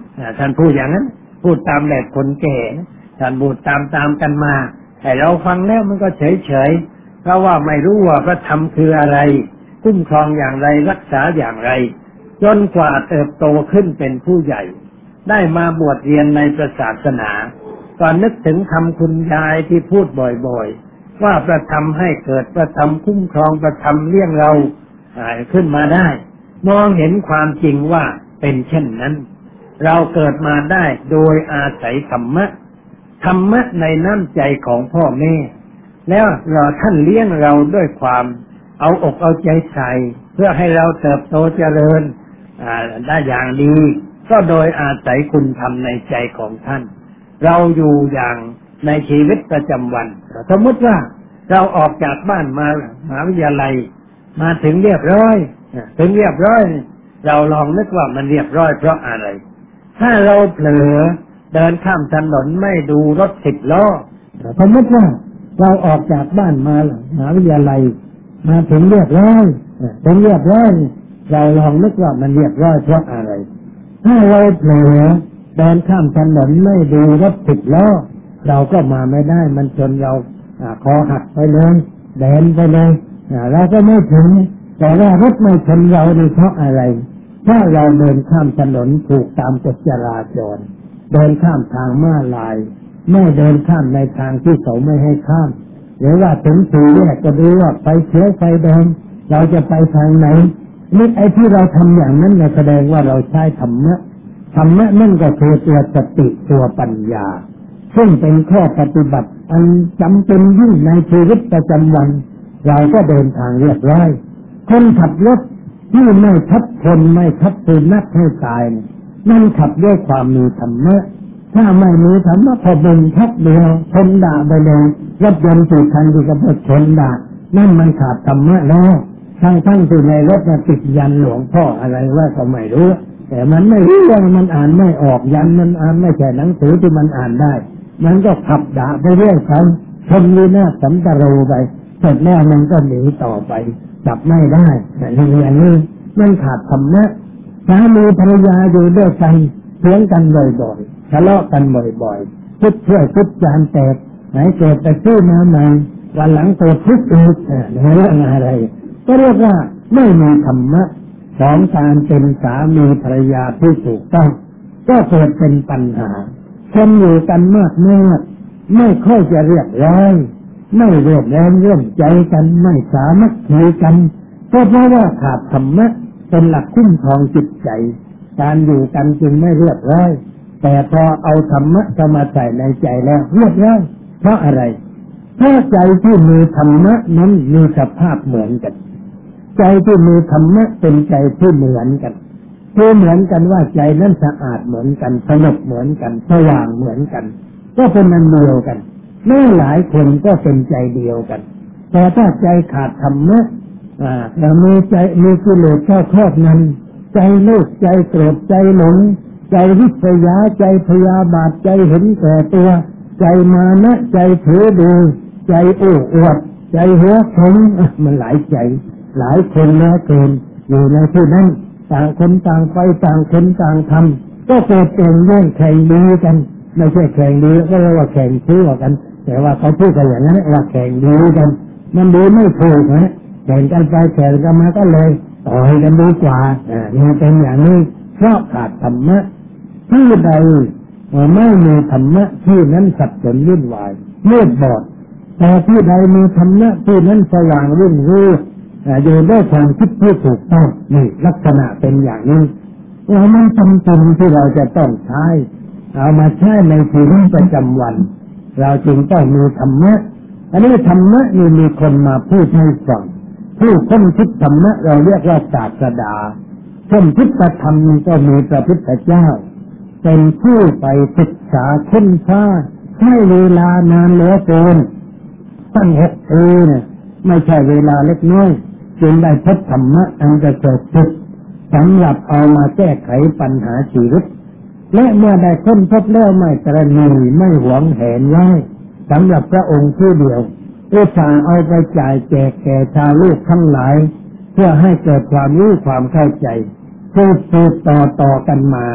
Speaker 1: ท่านพูดอย่างนั้นพูดตามแบบคนแก่ท่านพูดตามตามกันมาแต่เราฟังแล้วมันก็เฉยเฉยเพราะว่าไม่รู้ว่าพระธรรมคืออะไรคุ้มครองอย่างไรรักษาอย่างไรจนกว่าเติบโตขึ้นเป็นผู้ใหญ่ได้มาบวชเรียนในศาสนาก็นึกถึงคำคุณยายที่พูดบ่อยๆว่าประธรรมให้เกิดประธรรมคุ้มครองประธรรมเลี้ยงเราขึ้นมาได้มองเห็นความจริงว่าเป็นเช่นนั้นเราเกิดมาได้โดยอาศัยธรรมะธรรมะในน้ำใจของพ่อแม่แล้วเราท่านเลี้ยงเราด้วยความเอาอกเอาใจใส่เพื่อให้เราเติบโตเจริญได้อย่างดีก็โดยอาศัยคุณธรรมในใจของท่านเราอยู่อย่างในชีวิตประจำวันสมมติว่าเราออกจากบ้านมามหาวิทยาลัยมาถึงเรียบร้อยถึงเรียบร้อยเราลองนึกว่ามันเรียบร้อยเพราะอะไรถ้าเราเผลอเดินข้ามถนนไม่ดูรถสิบล้อสมมติว่าเราออกจากบ้านมามหาวิทยาลัยมาถึงเรียบร้อยถึงเรียบร้อยเราลองนึกว่ามันเรียบร้อยเพราะอะไรถ้าเราเผลอเดินข้ามถนนไม่ดูรถสิบล้อเราก็มาไม่ได้มันชนเราคอหักไปเลยแดนไปเลยเราก็ไม่ถึงแต่ว่ารถไม่ชนเรานี่เพราะอะไรถ้าเราเดินข้ามถนนถูกตามกฎจราจรเดินข้ามทางม้าลายไม่เดินข้ามในทางที่เขาไม่ให้ข้ามหรือว่าถึงสี่แยกก็ดูว่าไฟเขียวไฟแดงเราจะไปทางไหนนี่ไอ้ที่เราทำอย่างนั้นแสดงว่าเราใช้ธรรมะธรรมะนั่นก็คือตัวสติตัวปัญญาซึ่งเป็นข้อปฏิบัติอันจำเป็นยิ่งในชีวิตประจำวันเราก็เดินทางเรียบร้อยคนขับรถที่ไม่ทับคนไม่ทับสุนัขให้ตายนั่นขับด้วยความมีธรรมะถ้าไม่มีธรรมะพอบึงทับเดียวชนด่าไปเลยรถยนต์สี่คันที่กระโดดชนด่านั่นมันขาดธรรมะแล้วทั้งทั้งที่ในรถติดยันหลวงพ่ออะไรว่าก็ไม่รู้แต่มันไม่รู้ว่ามันอ่านไม่ออกยันมันอ่านไม่ใช่หนังสือที่มันอ่านได้มันก็ขับด่าไปเรื่อยไปชนวินาศสันตโรไปเสร็จแล้วมันก็หนีต่อไปจับไม่ได้อย่างนี้มันขาดธรรมะสามีภรรยาอยู่ด้วยกันเถียงกันบ่อยๆทะเลาะกันบ่อยๆพุดช่วยพุดจานแตกไหนเกิดไปซื้อมาใหม่วันหลังเกิดทุกข์อีกเรื่องอะไรก็เรียกว่าไม่มีธรรมะของการเป็นสามีภรรยาที่ถูกต้องก็เกิดเป็นปัญหาคนอยู่กันมากมากไม่ค่อยจะเรียบร้อยไม่เรียบแรงเรื่อมใจกันไม่สามัคคีกันก็เพราะว่าขาดธรรมะเป็นหลักคุ้มครองจิตใจการอยู่กันจึงไม่เรียบร้อยแต่พอเอาธรรมะเข้ามาใส่ในใจแล้วเรียบร้อยเพราะอะไรเพราะใจที่มีธรรมะนั้นมีสภาพเหมือนกันใจที่มีธรรมะเป็นใจที่เหมือนกันคือเหมือนกันว่าใจนั้นสะอาดเหมือนกันสงบเหมือนกันสว่างเหมือนกันก็เป็นอันเดียวกันแม้หลายคนก็เป็นใจเดียวกันแต่ถ้าใจขาดธรรมะอ่าแล้วมีใจมีกิเลสเข้าครอบงำใจโลภใจโกรธใจหลงใจวิษยาใจพยาบาทใจเห็นแก่ตัวใจมานะใจถือดีใจโอ้อวดใจหัวของมันหลายใจหลายคนแล้วเกินอยู่ในที่นั้นต่างคนต่างไปต่างคนต่างทำก็เกิดเป็นแย่งแข่งดีกันไม่ใช่แข่งดีก็เรียกว่าแข่งซื้อกันแต่ว่าเขาพูดกันอย่างนั้นว่าแข่งดีกันมันดูไม่ถูกนะแข่งกันไปแข่งกันมาก็เลยต่อยกันดีกว่าอ่านี่เป็นอย่างนี้เพราะขาดธรรมะที่ใดไม่มีธรรมะที่นั้นสับสนวุ่นวายมืดบอดแต่ที่ใดมีธรรมะที่นั้นสว่างรุ่งรู้อยู่ด้วยความคิดที่ถูกต้องนี่ลักษณะเป็นอย่างนี้เรามันจำเป็นที่เราจะต้องใช้เอามาใช้ในชีวิตประจำวันเราจึงต้องมีธรรมะอันนี้ธรรมะนี่มีคนมาพูดให้ฟังผู้ค้นคิดธรรมะเราเรียกว่าศาสดาค้นคิดประธรรมก็มีพระพุทธเจ้าเป็นผู้ไปศึกษาค้นคว้าให้เวลานานเหลือเกินตั้งหกปีเนี่ยไม่ใช่เวลาเล็กน้อยจึงได้พบธรรมะอันจะเกิดขึ้นสำหรับเอามาแก้ไขปัญหาชีวิตและเมื่อได้ค้นพบแล้วไม่ตระหนี่ไม่หวงแหนไว้สำหรับพระองค์ผู้เดียวอุตส่าห์เอาไปจ่ายแจกแก่ชาวลูกทั้งหลายเพื่อให้เกิดความรู้ความเข้าใจสืบสืบต่อต่อกันมา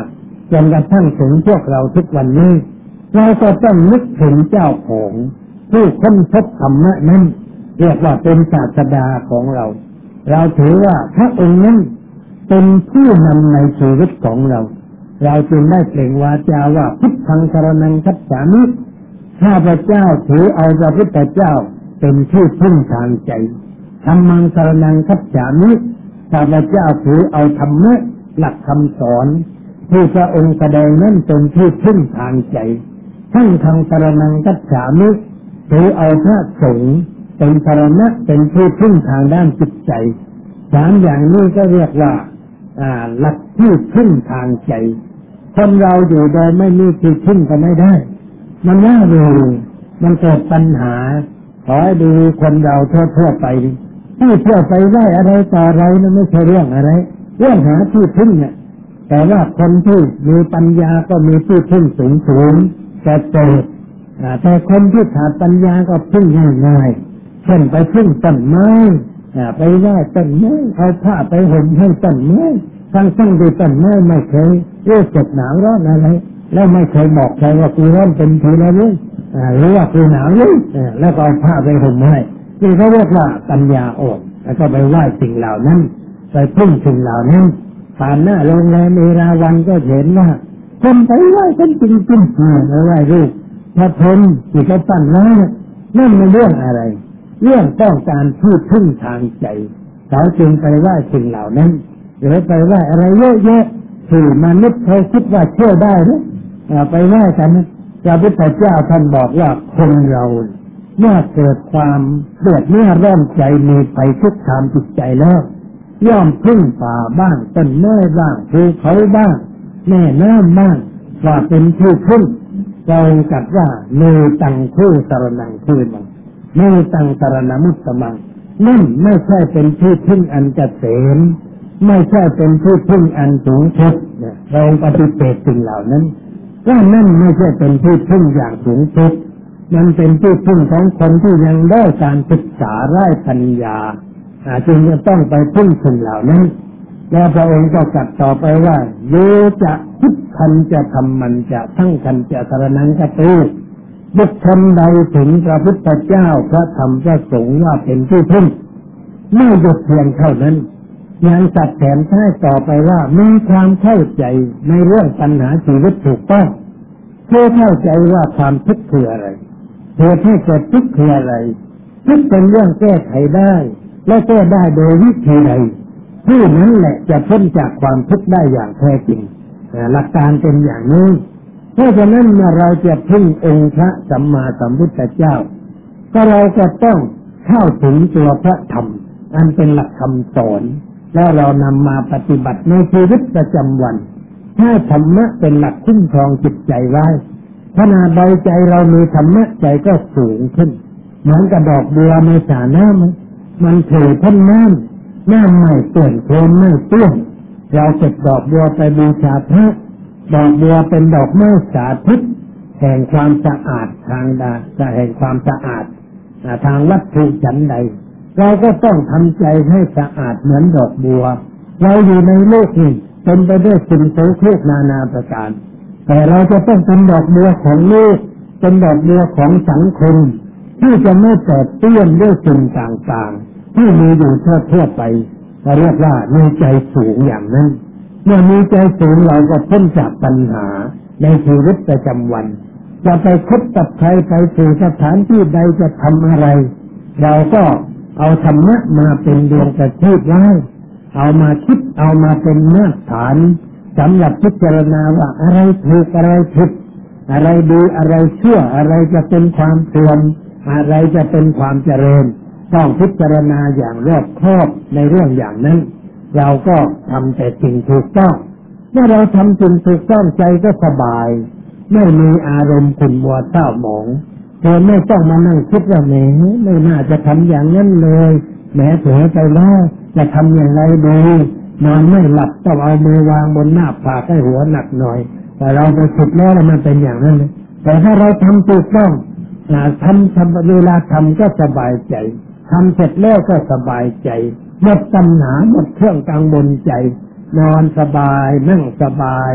Speaker 1: จนกระทั่งถึงพวกเราทุกวันนี้เราก็ต้องนึกถึงเจ้าของผู้ค้นพบธรรมะนั้นเรียกว่าเป็นศาสดาของเราเราถือว่าพระองค์นั้นเป็นผู้นำในชีวิตของเราเราจึงได้เปล่งวาจาว่าพุทธังสรณังคัจฉามิข้าพเจ้าถือเอาพระพุทธเจ้าเป็นที่พึ่งทางใจธัมมังสรณังคัจฉามิข้าพเจ้าถือเอาธรรมะหลักคำสอนที่พระองค์แสดงนั้นเป็นที่พึ่งทางใจทั้งทางสรณังคัจฉามิถือเอาพระสงฆ์เป็นสรณะเป็นที่พึ่งทางด้านจิตใจสามอย่างนี้ก็เรียกว่าหลักที่พึ่งทางใจคนเราอยู่โดยไม่มีที่พึ่งก็ไม่ได้มันน่าดูมันเกิดปัญหาขอให้ดูคนเราทั่วๆไปที่เที่ยวไปไหว้อะไรต่ออะไรนั่นไม่ใช่เรื่องอะไรเรื่องหาที่พึ่งเนี่ยแต่ว่าคนที่มีปัญญาก็มีที่พึ่งสูงสูงแต่เกิดแต่คนที่ขาดปัญญาก็พึ่งง่ายๆเช่นไปพึ่งต้นไม้ไปไหว้ต้นไม้เอาผ้าไปห่มให้ต้นไม้ทั้งๆที่ต้นไม้ไม่เคยรู้สึกหนาวร้อนอะไรแล้วไม่เคยบอกใครว่ากูร้อนเป็นทีละเรื่องหรือว่ากูหนาวเลยแล้วก็เอาผ้าไปห่มให้นี่เขาเรียกว่าปัญญาอ่อนแล้วก็ไปไหว้สิ่งเหล่านั้นไปพึ่งสิ่งเหล่านั้นผ่านหน้าโรงแรมเอราวัณก็เห็นว่าคนไปไหว้กันจริงๆไปไหว้รูปพระพรหมที่เขาปั้นไว้นั่นเป็นเรื่องอะไรเรื่องต้องการที่พึ่งทางใจเขาจึงไปไหว้สิ่งเหล่านั้นหรือไปไหว้อะไรเยอะแยะที่มนุษย์เขาคิดว่าเชื่อได้นะไปไหว้กันพระพุทธเจ้าท่านบอกว่าคนเราเมื่อเกิดความเดือดร้อนร้อนใจมีภัยคุกคามจิตใจแล้วย่อมพึ่งป่าบ้างต้นไม้บ้างภูเขาบ้างแม่น้ำบ้างว่าเป็นที่พึ่งเรากัดว่าเนตังคู่สรณังคือมังเนตังสรณมุตตมังนั่นไม่ใช่เป็นที่พึ่งอันเกษมไม่ใช่เป็นที่พึ่งอันสูงสุดเราปฏิเสธสิ่งเหล่านั้นว่านั่นไม่ใช่เป็นที่พึ่งอย่างสูงสุดมันเป็นที่พึ่งของคนที่ยังได้การศึกษาไร้ปัญญาจึงจะต้องไปพึ่งสิ่งเหล่านั้นแล้วพระองค์ก็กลับต่อไปว่าโยจะพุทธันจะธรรมันจะทั้งคันจะสรณังกตูบุคคลใดถึงพระพุทธเจ้าพระธรรมพระสงฆ์ว่าเป็นที่พึ่งไม่หยุดเพียงเท่านั้นยังจัดแถมท้ายต่อไปว่ามีความเข้าใจในเรื่องปัญหาชีวิตถูกต้องเพื่อเข้าใจว่าความทุกข์คืออะไรเหตุให้เกิดทุกข์คืออะไรทุกข์เป็นเรื่องแก้ไขได้และแก้ได้โดยวิธีใดผู้นั้นแหละจะพ้นจากความทุกข์ได้อย่างแท้จริงหลักการเป็นอย่างนี้เพราะฉะนั้นเมื่อเราจะพึ่งองค์พระสัมมาสัมพุทธเจ้าก็เราจะต้องเข้าถึงตัวพระธรรมอันเป็นหลักคำสอนแล้วเรานำมาปฏิบัติในชีวิตประจำวันถ้าธรรมะเป็นหลักคุ้มครองจิตใจไว้ขณะใดใจเรามีธรรมะใจก็สูงขึ้นเหมือนกับดอกบัวในสระน้ำมันถือพ้นน้ำน้ำไม่เปื้อนโคลนไม่เปื้อนเราเก็บดอกบัวไปบูชาพระดอกบัวเป็นดอกไม้สาธิตแห่งความสะอาดทางดาแห่งความสะอาดทางวัตถุฉันใดเราก็ต้องทำใจให้สะอาดเหมือนดอกบัวเราอยู่ในโลกนี้เป็นไปด้วยสิ่งโสโครกนานาประการแต่เราจะต้องเป็นดอกบัวของโลกเป็นดอกบัวของสังคมที่จะไม่แตกเปื้อนด้วยสิ่งต่างๆที่มีอยู่ทั่วๆไปเราเรียกว่ามีใจสูงอย่างนั้นเมื่อมีใจสูงเราก็พ้นจากปัญหาในชีวิตประจำวันจะไปคบกับใครไปสู่สถานที่ใดจะทำอะไรเราก็เอาธรรมะมาเป็นดวงประทีปไว้เอามาคิดเอามาเป็นมาตรฐานสำหรับพิจารณาว่าอะไรถูกอะไรผิดอะไรดีอะไรชั่วอะไรจะเป็นความเสื่อมอะไรจะเป็นความเจริญต้องพิจารณาอย่างรอบคอบในเรื่องอย่างนั้นเราก็ทำแต่สิ่งถูกต้องเมื่อเราทำสิ่งถูกต้องใจก็สบายไม่มีอารมณ์ขุ่นมัวเศร้าหมองเธอไม่ต้องมานั่งคิดว่าแหมไม่น่าจะทำอย่างนั้นเลยแหมเผลอไปแล้วจะทำอย่างไรดีนอนไม่หลับต้องเอามือวางบนหน้าผากให้หัวหนักหน่อยแต่เราไปคิดแล้วมันเป็นอย่างนั้นเลยแต่ถ้าเราทำถูกต้องทำทำเวลาทำก็สบายใจทำเสร็จแล้วก็สบายใจหมดปัญหาหมดเครื่องกังวลใจนอนสบายนั่งสบายไป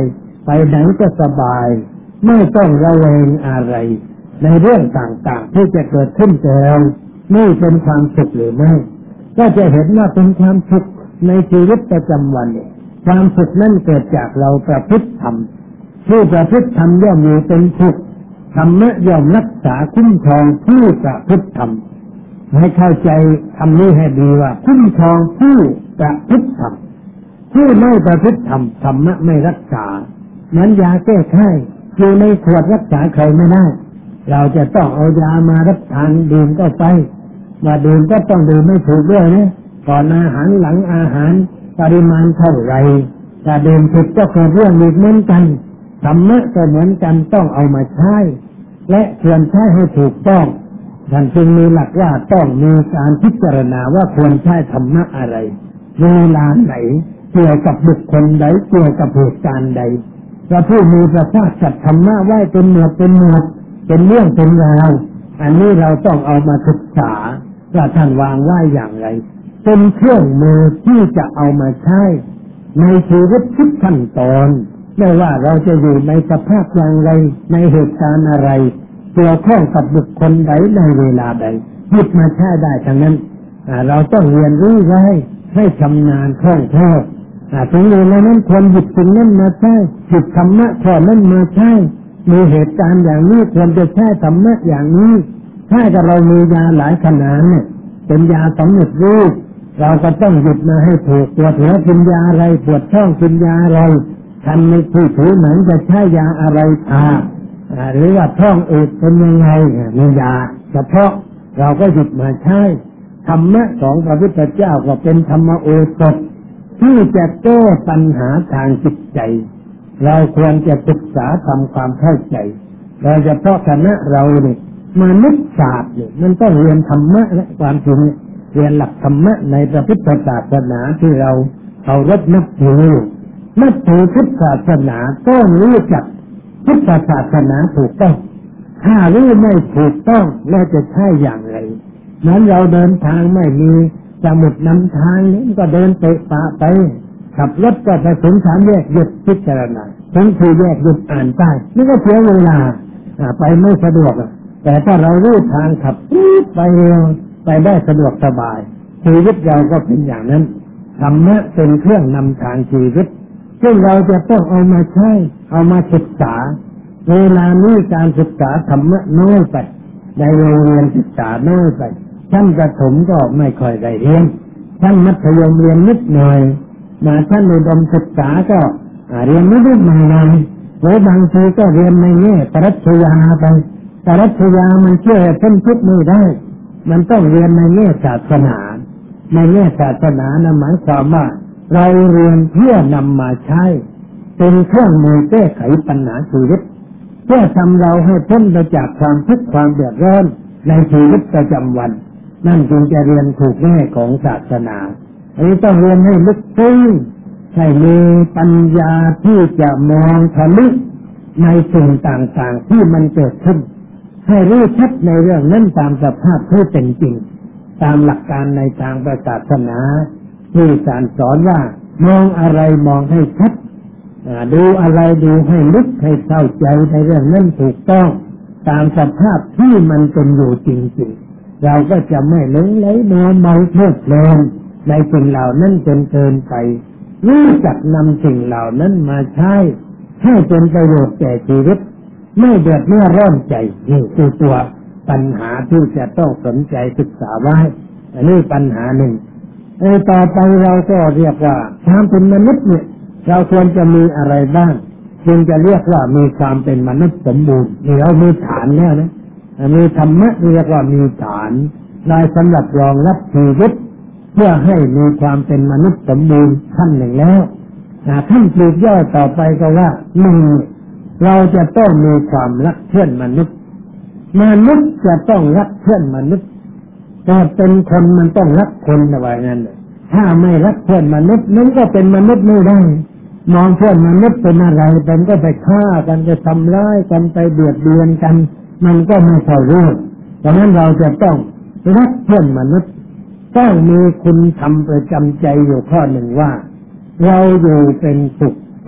Speaker 1: ไปไหนก็สบายไม่ต้องระแวงอะไรในเรื่องต่างๆที่จะเกิดขึ้นแก่เรานี่เป็นความสุขหรือไม่ก็จะเห็นว่าเป็นความสุขในชีวิตประจำวันความสุขนั้นเกิดจากเราประพฤติธรรมผู้ประพฤติธรรมย่อมมีเป็นสุขธรรมะย่อมรักษาคุ้มครองผู้ประพฤติธรรมให้เข้าใจคำนี้ให้ดีว่าคุ้มครองผู้ประพฤติธรรมผู้ไม่ประพฤติธรรมธรรมะไม่รักษานั้นยาแก้ไข้อยู่ในขวดรักษาใครไม่ได้เราจะต้องเอายามารับทานดื่มก็ไปมาดื่มก็ต้องดื่มไม่ถูกด้วยนะก่อนอาหารหลังอาหารปริมาณเท่าไรถ้าดื่มผิดก็เกิดเรื่องอีกเหมือนกันธรรมะก็เหมือนกันต้องเอามาใช้และควรใช้ให้ถูกต้องท่านจึงมีหลักว่าต้องมีการพิจารณาว่าควรใช้ธรรมะอะไรเวลาไหนเกี่ยวกับบุคคลใดเกี่ยวกับเหตุการณ์ใดพระผู้มีพระภาคจัดธรรมะไว้เป็นหมวดเป็นหมวดเป็นเรื่องเป็นราวอันนี้เราต้องเอามาศึกษาว่าท่านวางไว้อย่างไรเป็นเครื่องมือที่จะเอามาใช้ในชีวิตทุกขั้นตอนไม่ว่าเราจะอยู่ในสภาพอย่างไรในเหตุการณ์อะไรเกี่ยวข้องกับบุคคลใดในเวลาใดหยิบมาใช้ได้ทั้งนั้นเราต้องเรียนรู้ไว้ให้ชำนาญคล่องแคล่วถึงเวลานั้นควรหยิบสิ่งนั้นมาใช้หยิบธรรมะข้อนั้นมาใช้มีเหตุการณ์อย่างนี้ควรจะใช้ธรรมะอย่างนี้ถ้าจะเรามียาหลายขนาดเนี่ยเป็นยาสำเร็จรูปเราก็ต้องหยิบมาให้ถูกปวดหัวกินยาอะไรปวดท้องกินยาอะไรท่านในผู้ถือหนังจะใช้ยาอะไรทาหรือว่าท้องอืดเป็นยังไงมียาเฉพาะเราก็หยิบมาใช้ธรรมะของพระพุทธเจ้าก็เป็นธรรมโอสถที่จะแก้ปัญหาทางจิตใจเราควรจะศึกษาทำความเข้าใจโดยเฉพาะคณะเราเนี่ยมนุษยศาสตร์เนี่ยมันต้องเรียนธรรมะและความจริงเรียนหลักธรรมะในพระพุทธศาสนาที่เราเคารพนับถือนับถือพุทธศาสนาต้องรู้จักพุทธศาสนาถูกต้องถ้ารู้ไม่ถูกต้องแล้วจะใช่อย่างไรนั้นเราเดินทางไม่มีสมุดนำทางนี่ก็เดินเตะปะไปขับรถก็ไปถึงสามแยกหยุดพิจารณาถึงสี่แยกหยุดอ่านป้ายนี่ก็เสียเวลาไปไม่สะดวกแต่ถ้าเรารู้ทางขับไปไปได้สะดวกสบายชีวิตเราก็เป็นอย่างนั้นธรรมะเป็นเครื่องนำทางชีวิตซึ่งเราจะต้องเอามาใช้เอามาศึกษาเวลานี้การศึกษาธรรมะน้อยไปในโรงเรียนศึกษาน้อยไปชั้นประถมก็ไม่ค่อยได้เรียนชั้นมัธยมเรียนนิดหน่อยมาชั้นอุดมศึกษาก็เรียนนิดหน่อยหรือบางทีก็เรียนในแง่ปรัชญาไปปรัชญามันช่วยพ้นทุกข์ไม่ได้มันต้องเรียนในแง่ศาสนาในแง่ศาสนานะหมายความว่าเราเรียนเพื่อนำมาใช้เป็นเครื่องมือแก้ไขปัญหาชีวิตเพื่อทำเราให้พ้นไปจากความทุกข์ความเดือดร้อนในชีวิตประจำวันนั่นจึงจะเรียนถูกแง่ของศาสนาอันนี้ต้องเรียนให้ลึกซึ้งให้มีปัญญาที่จะมองทะลุในสิ่งต่างๆที่มันเกิดขึ้นให้รู้ชัดในเรื่องนั้นตามสภาพที่เป็นจริงตามหลักการในทางศาสนาที่การสอนว่ามองอะไรมองให้ชัดดูอะไรดูให้ลึกให้เข้าใจในเรื่องนั้นถูกต้องตามสภาพที่มันเป็นอยู่จริงๆเราก็จะไม่หลงไหลมัวเมาเพลิดเพลินในสิ่งเหล่านั้นจนเกินไปรู้จักนำสิ่งเหล่านั้นมาใช้ให้เป็นประโยชน์แก่ชีวิตไม่เดือดร้อนใจนี่คือตัวปัญหาที่จะต้องสนใจศึกษาไว้อันนี้ปัญหาหนึ่งไอ้ต่อไปเราก็เรียกว่าความเป็นมนุษย์เนี่ยเราควรจะมีอะไรบ้างจึงจะเรียกว่ามีความเป็นมนุษย์สมบูรณ์นี่เรามีฐานแล้วนะมีธรรมะเรียกว่ามีฐานได้สำหรับรองรับชีวิตเพื่อให้มีความเป็นมนุษย์สมบูรณ์ขั้นหนึ่งแล้วขั้นปลีกย่อยต่อไปก็ว่าหนึ่งเราจะต้องมีความรักเพื่อนมนุษย์มนุษย์จะต้องรักเพื่อนมนุษย์แต่เป็นคนมันต้องรักคนอะไรงั้นถ้าไม่รักเพื่อนมนุษย์นั่นก็เป็นมนุษย์ไม่ได้มองเพื่อนมนุษย์เป็นอะไรเป็นก็ไปฆ่ากันจะทำร้ายกันไปเบียดเบียนกันมันก็ไม่เข้าเรื่องดังนั้นเราจะต้องรักเพื่อนมนุษย์ต้องมีคุณธรรมประจำใจอยู่ข้อหนึ่งว่าเราอยู่เป็นสุข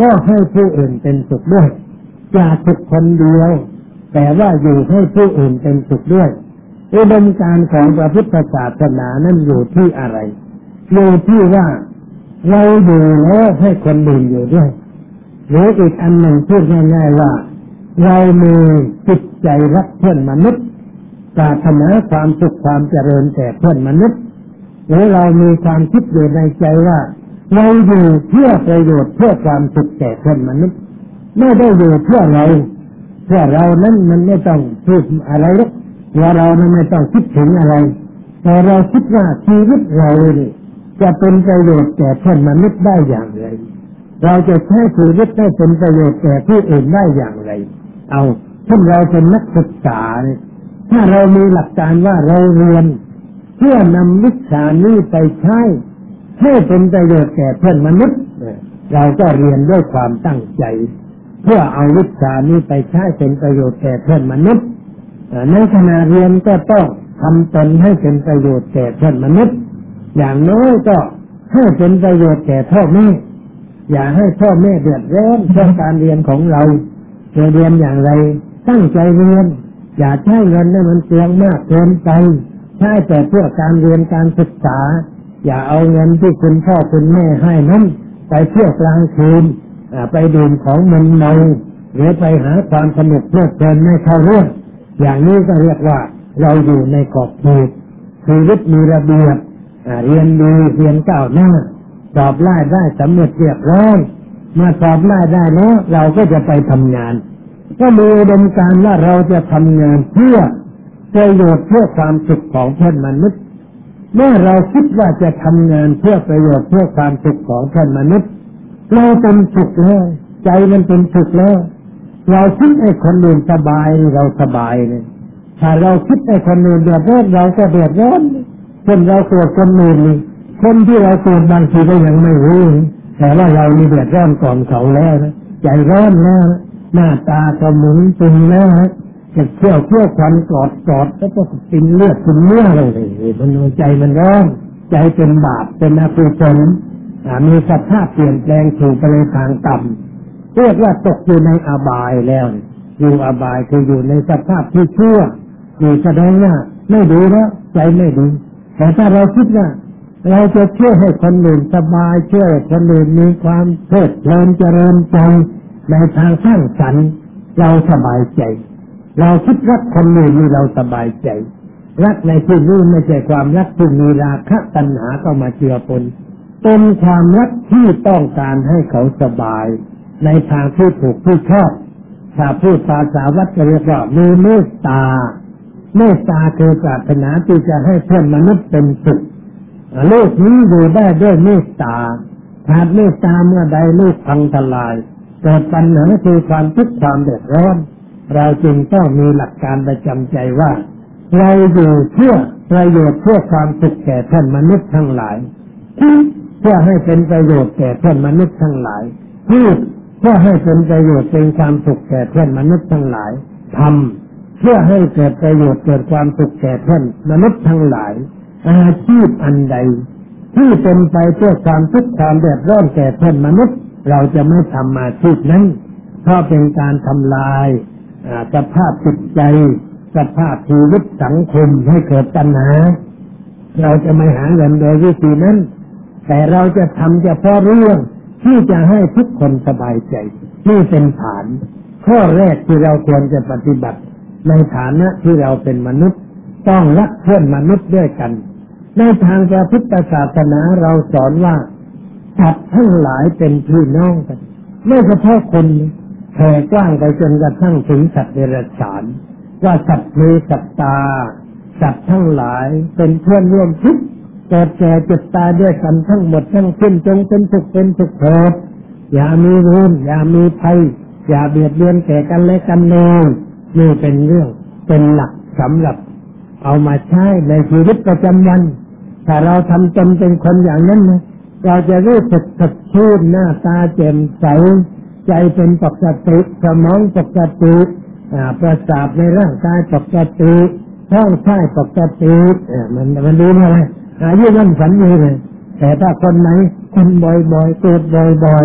Speaker 1: ก็ให้ผู้อื่นเป็นสุขด้วยอย่าสุขคนเดียวแต่ว่าอยู่ให้ผู้อื่นเป็นสุขด้วยอุดมการณ์ของพระพุทธศาสนานั้นอยู่ที่อะไรอยู่ที่ว่าเราอยู่แล้วให้คนอื่นอยู่ด้วยหรืออีกอันหนึ่งพูดง่ายๆว่าเรามีจิตใจรักเพื่อนมนุษย์ปรารถนาความสุขความเจริญแก่เพื่อนมนุษย์หรือเรามีความคิดอยู่ในใจว่าเราอยู่เพื่อประโยชน์เพื่อความสุขแก่เพื่อนมนุษย์ไม่ได้อยู่เพื่อเราเพื่อเรานั้นมันไม่ต้องพูดอะไรหรอกว่าเรานั้นไม่ต้องคิดถึงอะไรแต่เราคิดว่าชีวิตเราจะเป็นประโยชน์แก่เพื่อนมนุษย์ได้อย่างไรเราจะใช้ชีวิตให้เป็นประโยชน์แก่ผู้อื่นได้อย่างไรเอาเช่นเราเป็นนักศึกษาเนี่ยถ้าเรามีหลักการว่าเราเรียนเพื่อนำวิชานี้ไปใช้ให้เป็นประโยชน์แก่เพื่อนมนุษย์เราก็เรียนด้วยความตั้งใจเพื่อเอาวิชานี้ไปใช้เป็นประโยชน์แก่เพื่อนมนุษย์ในขณะเรียนก็ต้องทำตนให้เป็นประโยชน์แก่เพื่อนมนุษย์อย่างน้อยก็ให้เป็นประโยชน์แก่พ่อแม่อย่าให้พ่อแม่เดือดร้อนเพราะการเรียนของเราจะเรียนอย่างไรตั้งใจเรียนอย่าใช้เงินให้มันเปลืองมากเกินไปใช้แต่เพื่อการเรียนการศึกษาอย่าเอาเงินที่คุณพ่อคุณแม่ให้นั้นไปเที่ยวกลางคืนไปดื่มของมึนเมาหรือไปหาความสนุกเพลิดเพลินไม่เข้าเรื่องอย่างนี้ก็เรียกว่าเราอยู่ในขอบเขตชีวิตมีระเบียบเรียนดีเรียนก้าวหน้าสอบไล่ได้สำเร็จเรียบร้อยเมื่อสอบไล่ได้แล้วเราก็จะไปทำงานก็มีอุดมการณ์ว่าเราจะทำงานเพื่อประโยชน์เพื่อความสุขของเพื่อนมนุษย์เมื่อเราคิดว่าจะทำงานเพื่อประโยชน์เพื่อความสุขของเพื่อนมนุษย์เราเป็นสุขแล้วใจมันเป็นสุขแล้วเราคิดให้คนอื่นสบายเราสบายเลยถ้าเราคิดให้คนอื่นเดือดร้อนเราก็เดือดร้อนเช่นเราโกรธคนอื่นนี่คนที่เราโกรธบางทีก็ยังไม่รู้แต่ว่าเรานี่เดือดร้อนก่อนเขาแล้วนะใจร้อนแล้วหน้าตาก็หมุนตึงแล้วจะเที่ยวเที่ยวควันกอดกอดแล้วก็กินเลือดกินเนื้อเลยมันใจมันร้อนใจเป็นบาปเป็นอกุศลมีสภาพเปลี่ยนแปลงสู่ไปในทางต่ำเรียกว่าตกอยู่ในอบายแล้วอยู่อบายคืออยู่ในสภาพที่ชั่วนี่แสดงว่าไม่ดีแล้วใจไม่ดีแต่ถ้าเราคิดว่าเราจะช่วยให้คนอื่นสบายช่วยคนอื่นมีความเพลิดเพลินเจริญใจในทางสร้างสรรค์เราสบายใจเราคิดรักคนอื่นนี่เราสบายใจรักในที่นี้ไม่ใช่ความรักที่มีราคะตัณหาเข้ามาเจือปนเป็นความรักที่ต้องการให้เขาสบายในทางที่ถูกที่ชอบถ้าพูดภาษาวัดจะเรียกว่ามีเมตตาเมตตาคือปรารถนาที่จะให้เพื่อนมนุษย์เป็นสุขโลกนี้อยู่ได้ด้วยเมตตาขาดเมตตาเมื่อใดโลกพังทลายเกิดปัญหาคือความทุกข์ความเดือดร้อนเราจึงต้องมีหลักการประจำใจว่าเราอยู่เพื่อประโยชน์เพื่อความสุขแก่เพื่อนมนุษย์ทั้งหลายเพื่อให้เป็นประโยชน์แก่เพื่อนมนุษย์ทั้งหลายพูดเพื่อให้เป็นประโยชน์เป็นความสุขแก่เพื่อนมนุษย์ทั้งหลายทำเพื่อให้เกิดประโยชน์เกิดความสุขแก่เพื่อนมนุษย์ทั้งหลายอาชีพอันใดที่เป็นไปเพื่อความทุกข์ความเดือดร้อนแก่เพื่อนมนุษย์เราจะไม่ทำอาชีพนั้นเพราะเป็นการทำลายสภาพจิตใจสภาพชีวิตสังคมให้เกิดปัญหาเราจะไม่หาเงินโดยวิธีนั้นแต่เราจะทำเฉพาะเรื่องที่จะให้ทุกคนสบายใจนี่เป็นฐานข้อแรกที่เราควรจะปฏิบัติในฐานะที่เราเป็นมนุษย์ต้องรักเพื่อนมนุษย์ด้วยกันในทางพระพุทธศาสนาเราสอนว่าสัตว์ทั้งหลายเป็นพี่น้องกันไม่เฉพาะคนแผ่กว้างไปจนกระทั่งถึงสัตว์เดรัจฉานว่าสัตว์มีสัตตาสัตว์ทั้งหลายเป็นเพื่อนร่วมทุกข์เกิดแก่เจ็บตายด้วยกันทั้งหมดทั้งสิ้นจงเป็นสุขเป็นสุขเถิดอย่ามีเวรอย่ามีภัยอย่าเบียดเบียนแก่กันและกันเลยนี่เป็นเรื่องเป็นหลักสำหรับเอามาใช้ในชีวิตประจำวันถ้าเราทำตนเป็นคนอย่างนั้นนะเราจะรู้สึกสดชื่นหน้าตาแจ่มใสใจเป็นปกติสมองปกติประสาทในร่างกายปกติท้องไส้ปกติมันมันดูอะไรอายุยังฝันยืนเลยแต่ถ้าคนไหนคนบ่อยๆเกิดบ่อยๆ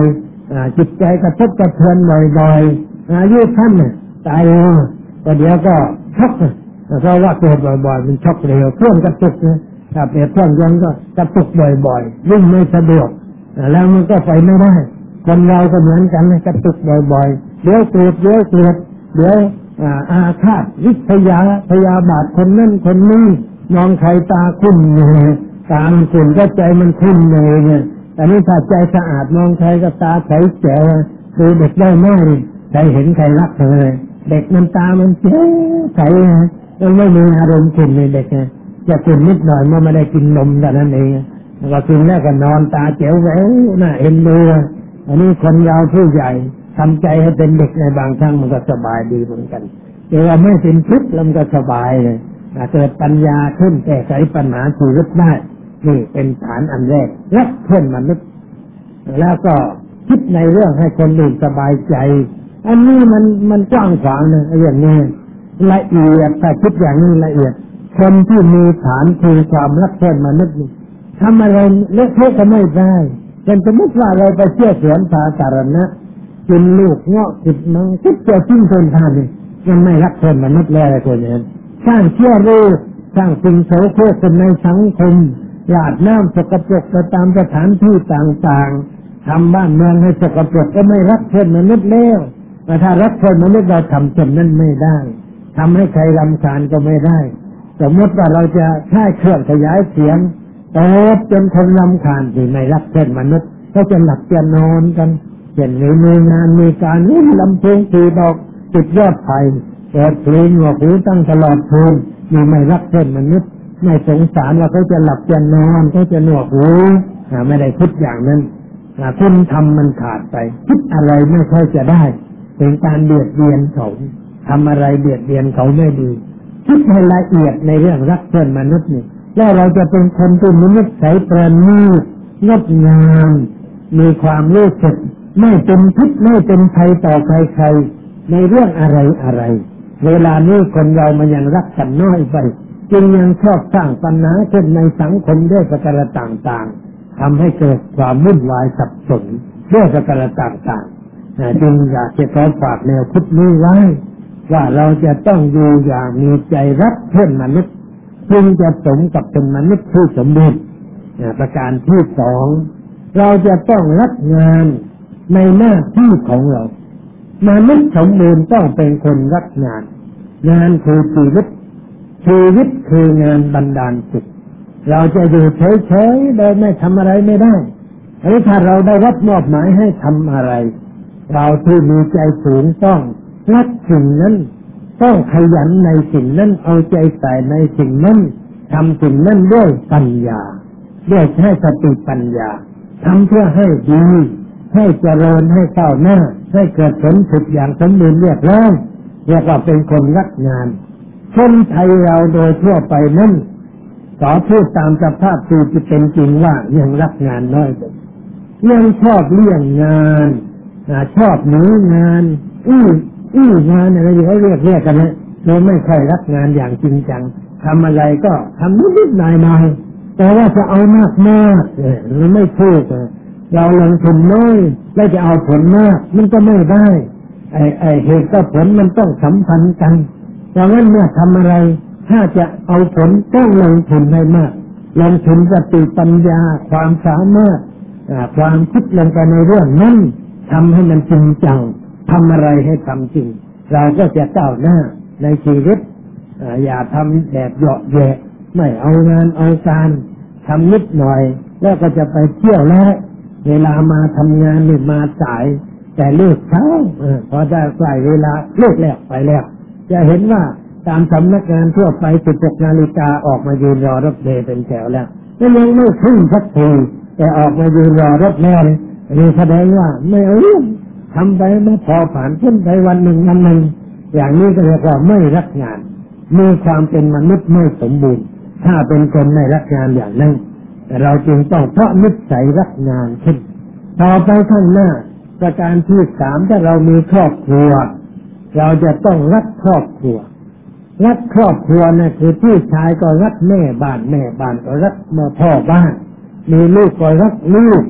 Speaker 2: จิตใจกระทบกระเทือนบ่อยๆอายุท่านเนี่ยตายแล้วแต่เดี๋ยวก็ช็อกเพราะว่าเกิดบ่อยๆมันช็อกเร็วเครื่องกระตุกนะถ้าเปรียบเครื่องยนต์ก็กระตุกบ่อยๆวิ่งไม่สะดวกแล้วมันก็ไปไม่ได้คนเราก็เหมือนกันนะกระตุกบ่อยๆเดี๋ยวเกลียดเดี๋ยวเกลียดเดี๋ยวอาฆาตวิทยาพยาบาทคนนั่นคนนี้มองใครตาคุ้มเลยตามันขุ่นก็ใจมันคุ้มเลยเนี่ยแต่นี่ถ้าใจสะอาดมองใครก็ตาใสแจ๋วดูเด็กได้ไม่ใครเห็นใครรักเลยเด็กมันตามันเจ๋วใสมันไม่มีอารมณ์ขุ่นในเด็กนะจะขุ่นนิดหน่อยเมื่อไม่ได้กินนมแต่นั้นเองแล้วก็กินแล้วก็นอนตาเจ๋วแหววน่าเอ็นดูอันนี้คนเราผู้ใหญ่ทำใจให้เป็นเด็กในบางครั้งมันก็สบายดีเหมือนกันแต่ว่าไม่เป็นทุกข์แล้วมันก็สบายเลยเกิดปัญญาขึ้นแก้ไขปัญหาชีวิตได้นี่เป็นฐานอันแรกรักเพื่อนมนุษย์แล้วก็คิดในเรื่องให้คนอื่นสบายใจอันนี้มันมันกว้างขวางนะเรื่องนี้ละเอียดแต่คิดอย่างนี้ละเอียดคนที่มีฐานคือความรักเพื่อนมนุษย์ทำอะไรเล็กๆก็ไม่ได้เป็นสมมติว่าเราไปเที่ยวสวนสาธารณะกินลูกเงาะกินมังคิดเกี่ยวทิ้งคนทานนี่ยังไม่รักเพื่อนมนุษย์แล้วอะไรตัวนี้สร้างเชื่อรูปสร้างสิ่งโสโครกในสังคมหลาดน้ำสกปรกไปตามสถานที่ต่างๆทำบ้านเมืองให้สกปรกก็ไม่รักเพื่อนมนุษย์แล้วแต่ถ้ารักเพื่อนมนุษย์เราทำเช่นนั้นไม่ได้ทำให้ใครรำคาญก็ไม่ได้สมมติว่าเราจะใช้เครื่องขยายเสียงโตจนคนรำคาญที่ไม่รักเพื่อนมนุษย์ก็จะหลับจะนอนกันเช่นนี้มีงานมีการนี่ลำเพลงตีดอกติดยอดไผ่เปิดเพลงหัวหูตั้งตลอดคืนมีไม่รักเพื่อนมนุษย์ไม่สงสารว่าเขาจะหลับจะนอนเขาจะหนวกหูไม่ได้คิดอย่างนั้นคุณทำมันขาดไปคิดอะไรไม่ค่อยจะได้เป็นการเบียดเบียนเขาทำอะไรเบียดเบียนเขาไม่ดีคิดให้ละเอียดในเรื่องรักเพื่อนมนุษย์นี่แล้วเราจะเป็นคนที่มีนิสัยประณีตงดงามมีความรู้สึกไม่เป็นพิษไม่เป็นภัยต่อใครๆในเรื่องอะไรอะไรเวลานี้คนเรามันยังรักกันน้อยไปจึงยังชอบสร้างปัญหาขึ้นในสังคมด้วยประการต่างๆทำให้เกิดความวุ่นวายสับสนด้วยประการต่างๆจึงอยากจะขอฝากแนวคิดนี้ไว้ว่าเราจะต้องอยู่อย่างมีใจรักเพื่อนมนุษย์จึงจะสมกับเป็นมนุษย์ที่สมบูรณ์ประการที่สองเราจะต้องรักงานในหน้าที่ของเรามนุษย์สมบูรณ์ต้องเป็นคนรักงานงานคือชีวิตชีวิตคืองานบันดาลสุขเราจะอยู่เฉยๆโดยไม่ทำอะไรไม่ได้หรือถ้าเราได้รับมอบหมายให้ทำอะไรเราที่มีใจสูงต้องรักสิ่งนั้นต้องขยันในสิ่งนั้นเอาใจใส่ในสิ่งนั้นทำสิ่งนั้นด้วยปัญญาด้วยใช้สติปัญญาทำเพื่อให้ดีให้เจริญให้ก้าวหน้าให้เกิดผลสุขอย่างสมบูรณ์เรียบร้อยเรียกว่าเป็นคนรักงานคนไทยเราโดยทั่วไปนั้นขอพูดตามสภาพที่เป็นจริงว่ายังรักงานน้อยลงยังชอบเลี่ยงงานชอบหนีงานอื้ออื้องานอะไรที่เขาเรียกเรียกกันนะเราไม่ค่อยรักงานอย่างจริงจังทำอะไรก็ทำนิดๆหน่อยๆแต่ว่าจะเอามากมากมันไม่ถูกเราลงทุนน้อยแล้วจะเอาผลมากมันก็ไม่ได้ไอ้ไอ้เหตุกับผลมันต้องสัมพันธ์กันดังนั้นเมื่อทำอะไรถ้าจะเอาผลต้องลงทุนให้มากลงทุนสติปัญญาความสามารถความคิดลงไปในเรื่องนั้นทำให้มันจริงจังทำอะไรให้ทำจริงเราก็จะก้าวหน้าในชีวิตอย่าทำแบบเหยาะแยะไม่เอางานเอาการทำนิดหน่อยแล้วก็จะไปเที่ยวแล้วเวลามาทำงานนี่มาสายแต่เลิกเช้าพอได้ใกล้เวลาเลิกแล้วไปแล้วจะเห็นว่าตามสำนักงานทั่วไปสิบหกนาฬิกาออกมายืนรอรถเมล์เป็นแถวแล้วแล้วยังไม่ขึ้นสักทีแต่ออกมายืนรอรถแม่เลยนี่แสดงว่าไม่เอาเรื่องทำไปไม่พอผ่านขึ้นไปวันหนึ่งวันหนึ่งอย่างนี้ก็เรียกว่าไม่รักงานมีความเป็นมนุษย์ไม่สมบูรณ์ถ้าเป็นคนไม่รักงานอย่างนั้นแต่เราจึงต้องเพราะนิสัยรักงานขึ้นต่อไปข้างหน้าประการที่สามถ้าเรามีครอบครัวเราจะต้องรักครอบครัวรักครอบครัวนะคือพี่ชายก็รักแม่บ้านแม่บ้านก็รักพ่อบ้านมีลูกก็รักลูก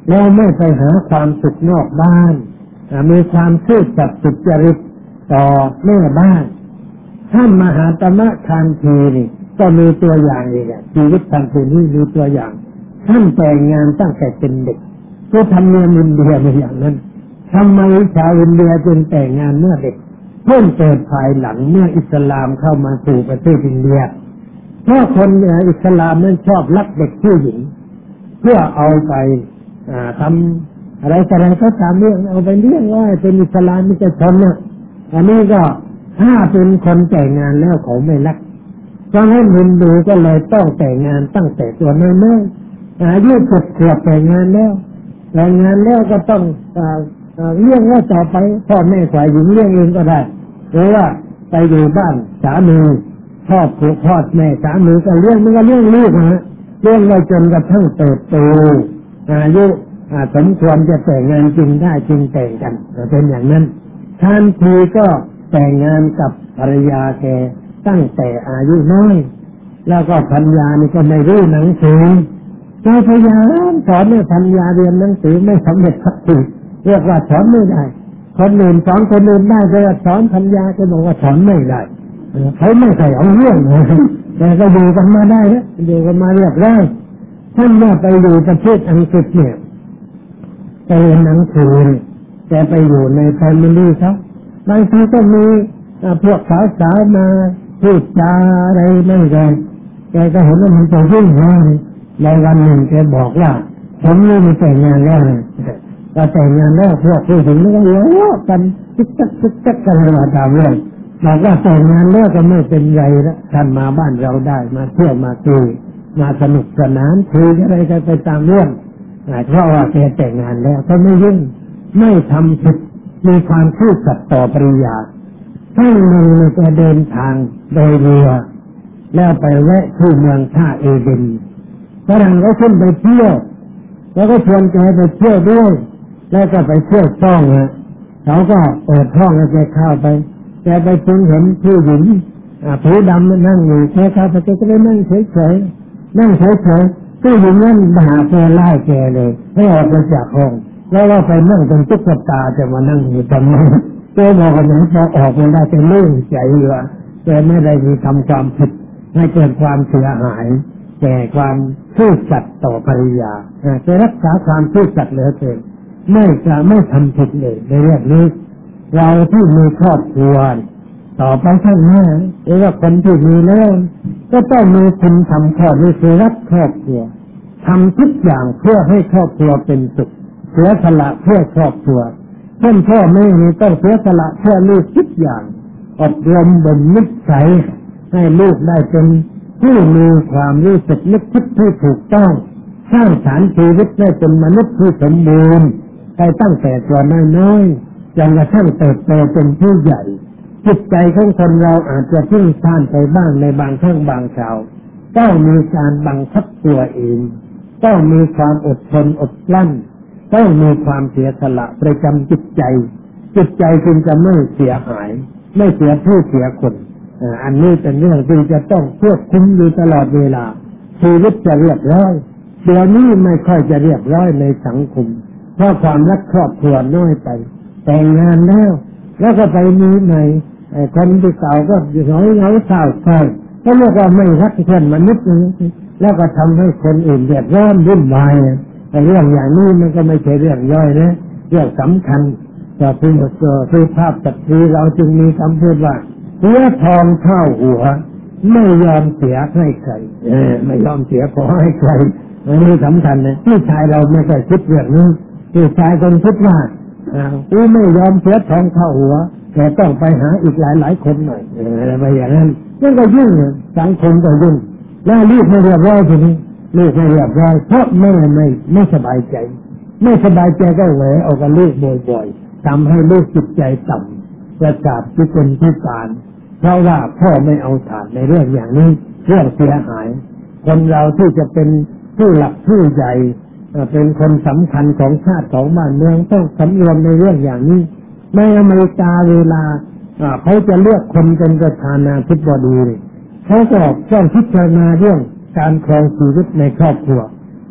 Speaker 2: แล้วไม่ไปหาความสุขนอกบ้านมีความซื่อสัตย์สุจริตต่อแม่บ้านท่านมหาตมะคานธีนี่ก็มีตัวอย่างอีกอ่ะชีวิตท่านผู้นี้มีตัวอย่างท่านแต่งงานตั้งแต่เป็นเด็กก็ทำเนียมอินเดียเป็นอย่างนั้นทำไมชาวอินเดียจึงแต่งงานเมื่อเด็กเพิ่มเติมภายหลังเมื่ออิสลามเข้ามาสู่ประเทศอินเดียเพราะคนอิสลามนั้นชอบรักเด็กผู้หญิงเพื่อเอาไปทำอะไรอะไรก็ตามเรื่องเอาไปเลี้ยงไว้เป็นอิสลามไม่ใช่ชนเนี่ยอันนี้ก็ถ้าเป็นคนแต่งงานแล้วเขาไม่รักเพราะฉะนั้นฮินดูก็เลยต้องแต่งงานตั้งแต่ตัวน้อยๆอายุเจ็ดขวบแต่งงานแล้วแต่งงานแล้วก็ต้องเลี้ยงไว้ต่อไปพ่อแม่ฝ่ายหญิงเลี้ยงเองก็ได้หรือว่าไปอยู่บ้านสามีพ่อผูกพ่อแม่สามีก็เลี้ยงมันก็เลี้ยงลูกนะฮะเลี้ยงไว้จนกระทั่งเติบโตอายุสมควรจะแต่งงานจริงได้จริงแต่งกันเป็นอย่างนั้นท่านทีก็แต่งงานกับภรรยาแกตั้งแต่อายุน้อยแล้วก็ภรรยานี่ก็ไม่รู้หนังสือเจ้าพยายามสอนให้ภรรยาเรียนหนังสือไม่สำเร็จสักทีเรียกว่าสอนไม่ได้คนอื่นสอนคนอื่นได้แต่สอนภรรยาก็บอกว่าสอนไม่ได้เขาไม่ใส่เอาเรื่องแต่ก็อยู่กันมาได้นะอยู่กันมาเรียบร้อยท่านเมื่อไปอยู่ประเทศอังกฤษเนี่ยไปเรียนหนังสือแต่ไปอยู่ในแฟมิลี่เขาบางทีก็มีพวกสาวๆมาพูดจาอะไรไม่ได้แกก็เห็นว่ามันจะยุ่งยากในวันหนึ่งแกบอกว่าผมนี่มีแต่งงานแล้วก็แต่งงานแล้วพวกผู้หญิงก็ล้อกันจิ๊กจักจิ๊กจักกันมาตามเรื่องบอกว่าแต่งงานแล้วก็ไม่เป็นไรแล้วท่านมาบ้านเราได้มาเที่ยวมาคุยมาสนุกสนานคุยอะไรกันไปตามเรื่องเพราะว่าแกแต่งงานแล้วก็ไม่ยุ่งไม่ทำผิดมีความซื่อสัตย์ต่อภรรยาท่านหนึ่งจะเดินทางโดยเรือแล้วไปแวะที่เมืองท่าเอเดนฝรั่งก็ขึ้นไปเที่ยวแล้วก็ชวนแกไปเที่ยวด้วยแล้วก็ไปเที่ยวช่องฮะเขาก็เปิดห้องให้แกเข้าไปแกไปจึงเห็นผู้หญิงผิวดำนั่งอยู่แกเข้าไปแกก็ไปนั่งเฉยๆนั่งเฉยๆผู้หญิงนั่นด่าแกไล่แกเลยให้ออกมาจากห้องแล้วเราไปนั่งเป็นตุ๊กตาจะมานั่งอยู่ตรงนั้นแกบอกว่าอย่างนี้พอออกมาได้จะเลื่อนใจว่าแกไม่ได้มีทำความผิดให้เกิดความเสียหายแก่ความซื่อสัตย์ต่อภรรยาจะรักษาความซื่อสัตย์เหลือเกินไม่จะไม่ทำผิดเลยในเรื่องนี้เราที่มีครอบครัวต่อไปข้างหน้าหรือว่าคนที่มีแล้วก็ต้องมีคุณทำข้อนี้คือรักครอบครัวทำทุกอย่างเพื่อให้ครอบครัวเป็นสุขเสียสละเพื่อครอบครัวเช่นพ่อแม่ต้องเสียสละเพื่อลูกทุกอย่างอบรมบ่มนิสัยให้ลูกได้เป็นผู้มีความรู้สึกนึกคิดที่ถูกต้องสร้างสรรค์ชีวิตให้เป็นมนุษย์ที่สมบูรณ์ไปตั้งแต่ตัวน้อยๆจนกระทั่งเติบโตเป็นผู้ใหญ่จิตใจของคนเราอาจจะพึ่งพลาดไปบ้างในบางครั้งบางคราวต้องมีการบังคับตัวเองต้องมีความอดทนอดกลั้นต้องมีความเสียสละประจำจิตใจจิตใจจึงจะไม่เสียหายไม่เสียผู้เสียคนอันนี้เป็นเรื่องที่จะต้องควบคุมอยู่ตลอดเวลาชีวิตจะเรียบร้อยเดี๋ยวนี้ไม่ค่อยจะเรียบร้อยในสังคมเพราะความรักครอบครัวน้อยไปแต่งงานแล้วแล้วก็ไปมีใหม่คนที่เก่าก็น้อยเหงาเศร้าเศร้าเขาเรียกว่าไม่รักเพื่อนมนุษย์แล้วก็ทำให้คนอื่นเดือดร้อนวุ่นวายแต่เรื่องอย่างนี้มันก็ไม่ใช่เรื่องย่อยนะเรื่องสำคัญแต่ผู้ผู้ภาพจัดทีเราจึงมีคำพูดว่าเสียทองเท่าหัวไม่ยอมเสียให้ใครเออไม่ยอมเสียขอให้ใครอันนี้สำคัญนะผู้ชายเราไม่เคยคิดเรื่องนี้ผู้ชายคนคิดว่าอ่ากูไม่ยอมเสียทองเท่าหัวแต่ต้องไปหาอีกหลายหลายคนหน่อยเอออะไรอย่างนั้นนั่นก็ยุ่งสังคมก็ยุ่งแล้วลูกไม่เรียบร้อยทีนี้ลูกไม่เรียบร้อยเพราะแม่ไม่ไม่สบายใจไม่สบายใจก็แหวออกกับลูกบ่อยๆทำให้ลูกจิตใจต่ำประสาทพิกลพิการเพราะว่าพ่อไม่เอาฐานในเรื่องอย่างนี้เรื่องเสียหายคนเราที่จะเป็นผู้หลักผู้ใหญ่เป็นคนสำคัญของชาติของบ้านเมืองต้องสำรวมในเรื่องอย่างนี้ในอเมริกาเวลาเขาจะเลือกคนเป็นประธานาธิบดีเขาก็ต้องพิจารณาเรื่องการครองชีวิตในครอบครัว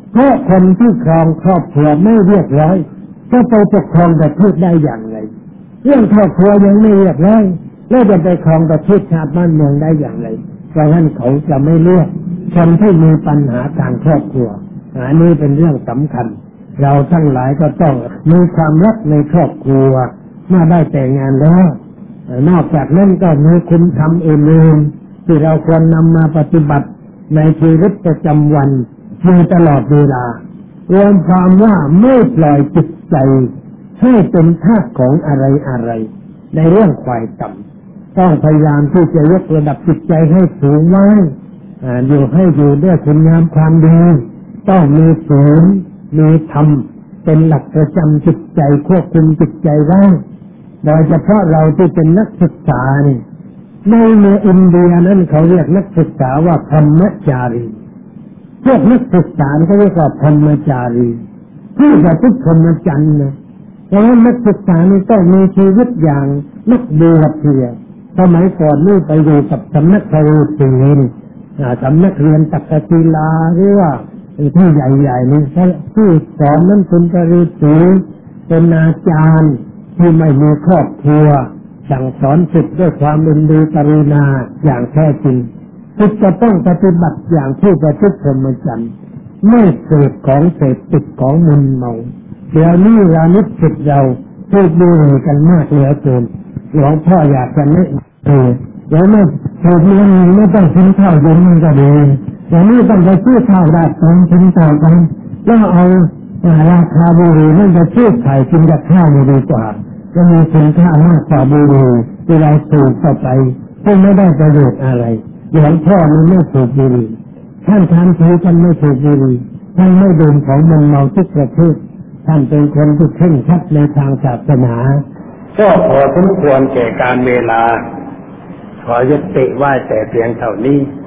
Speaker 2: เพราะคนที่ครองครอบครัวไม่เรียบร้อยจะไปปกครองประเทศได้อย่างไรเรื่องครอบครัวยังไม่เรียบร้อยแล้วจะไปครองประเทศชาติบ้านเมืองได้อย่างไรเพราะฉะนั้นเขาจะไม่เลือกคนที่มีปัญหาทางครอบครัวอันนี้เป็นเรื่องสำคัญเราทั้งหลายก็ต้องมีความรักในครอบครัวเมื่อได้แต่งงานแล้วนอกจากนั้นก็มีคุณธรรมอื่นๆที่เราควรนำมาปฏิบัติในชีวิตประจำวันมีตลอดเวลารวมความว่าไม่ปล่อยจิตใจให้เป็นทาสของอะไรอะไรในเรื่องฝ่ายต่ำต้องพยายามที่จะยกระดับจิตใจให้สูงไว้อยู่ให้อยู่ด้วยคุณงามความดีต้องมีศีลมีธรรมเป็นหลักประจำจิตใจควบคุมจิตใจไว้โดยเฉพาะเราที่เป็นนักศึกษานี่ในเมืองอินเดียนั้นเขาเรียกนักศึกษาว่าพรหมจารีพวกนักศึกษาเขาเรียกว่าพรหมจารีที่จะทุกพรหมจรรย์นะเพราะว่านักศึกษานี่ต้องมีชีวิตอย่างนักบวชเพียสมัยก่อนนี่ไปอยู่กับสำนักพระฤาษีสำนักเรียนตักศิลาหรือว่าที่ใหญ่ๆนี่ที่สอนนั้นเป็นพระฤาษีเป็นอาจารย์ที่ไม่มีครอบครัวสั่งสอนศิษย์ด้วยความเป็นดีกรุณาอย่างแท้จริงศิษย์จะต้องปฏิบัติอย่างผู้ประพฤติพรหมจรรย์ไม่เสพของเสพติดของมึนเมาเดี๋ยวนี้เรานิสิตเราพูดดูกันมากเหลือเกินหลวงพ่ออยากจะแนะนำแล้วไม่ถูกมันไม่ต้องกินข้าวเย็นมันก็ดีอย่างนี้ต้องไปซื้อข้าวราดต้องกินต่อกันแล้วเอาราคาบุหรี่นั่นจะซื้อไข่กินกับข้าวดีกว่าจะมีคุณค่ามากกว่าบุหรี่ที่เราสูบเข้าไปซึ่งไม่ได้ประโยชน์อะไรหลวงพ่อมันไม่สูบบุหรี่ท่านทานทีท่านไม่สูบบุหรี่ท่านไม่ดื่มของมึนเมาทุกประเภทท่านเป็นคนที่เคร่งครัดในทางศาสนาก็พอสมควรแก่การเวลาขอยุติไว้แต่เพียงเท่านี้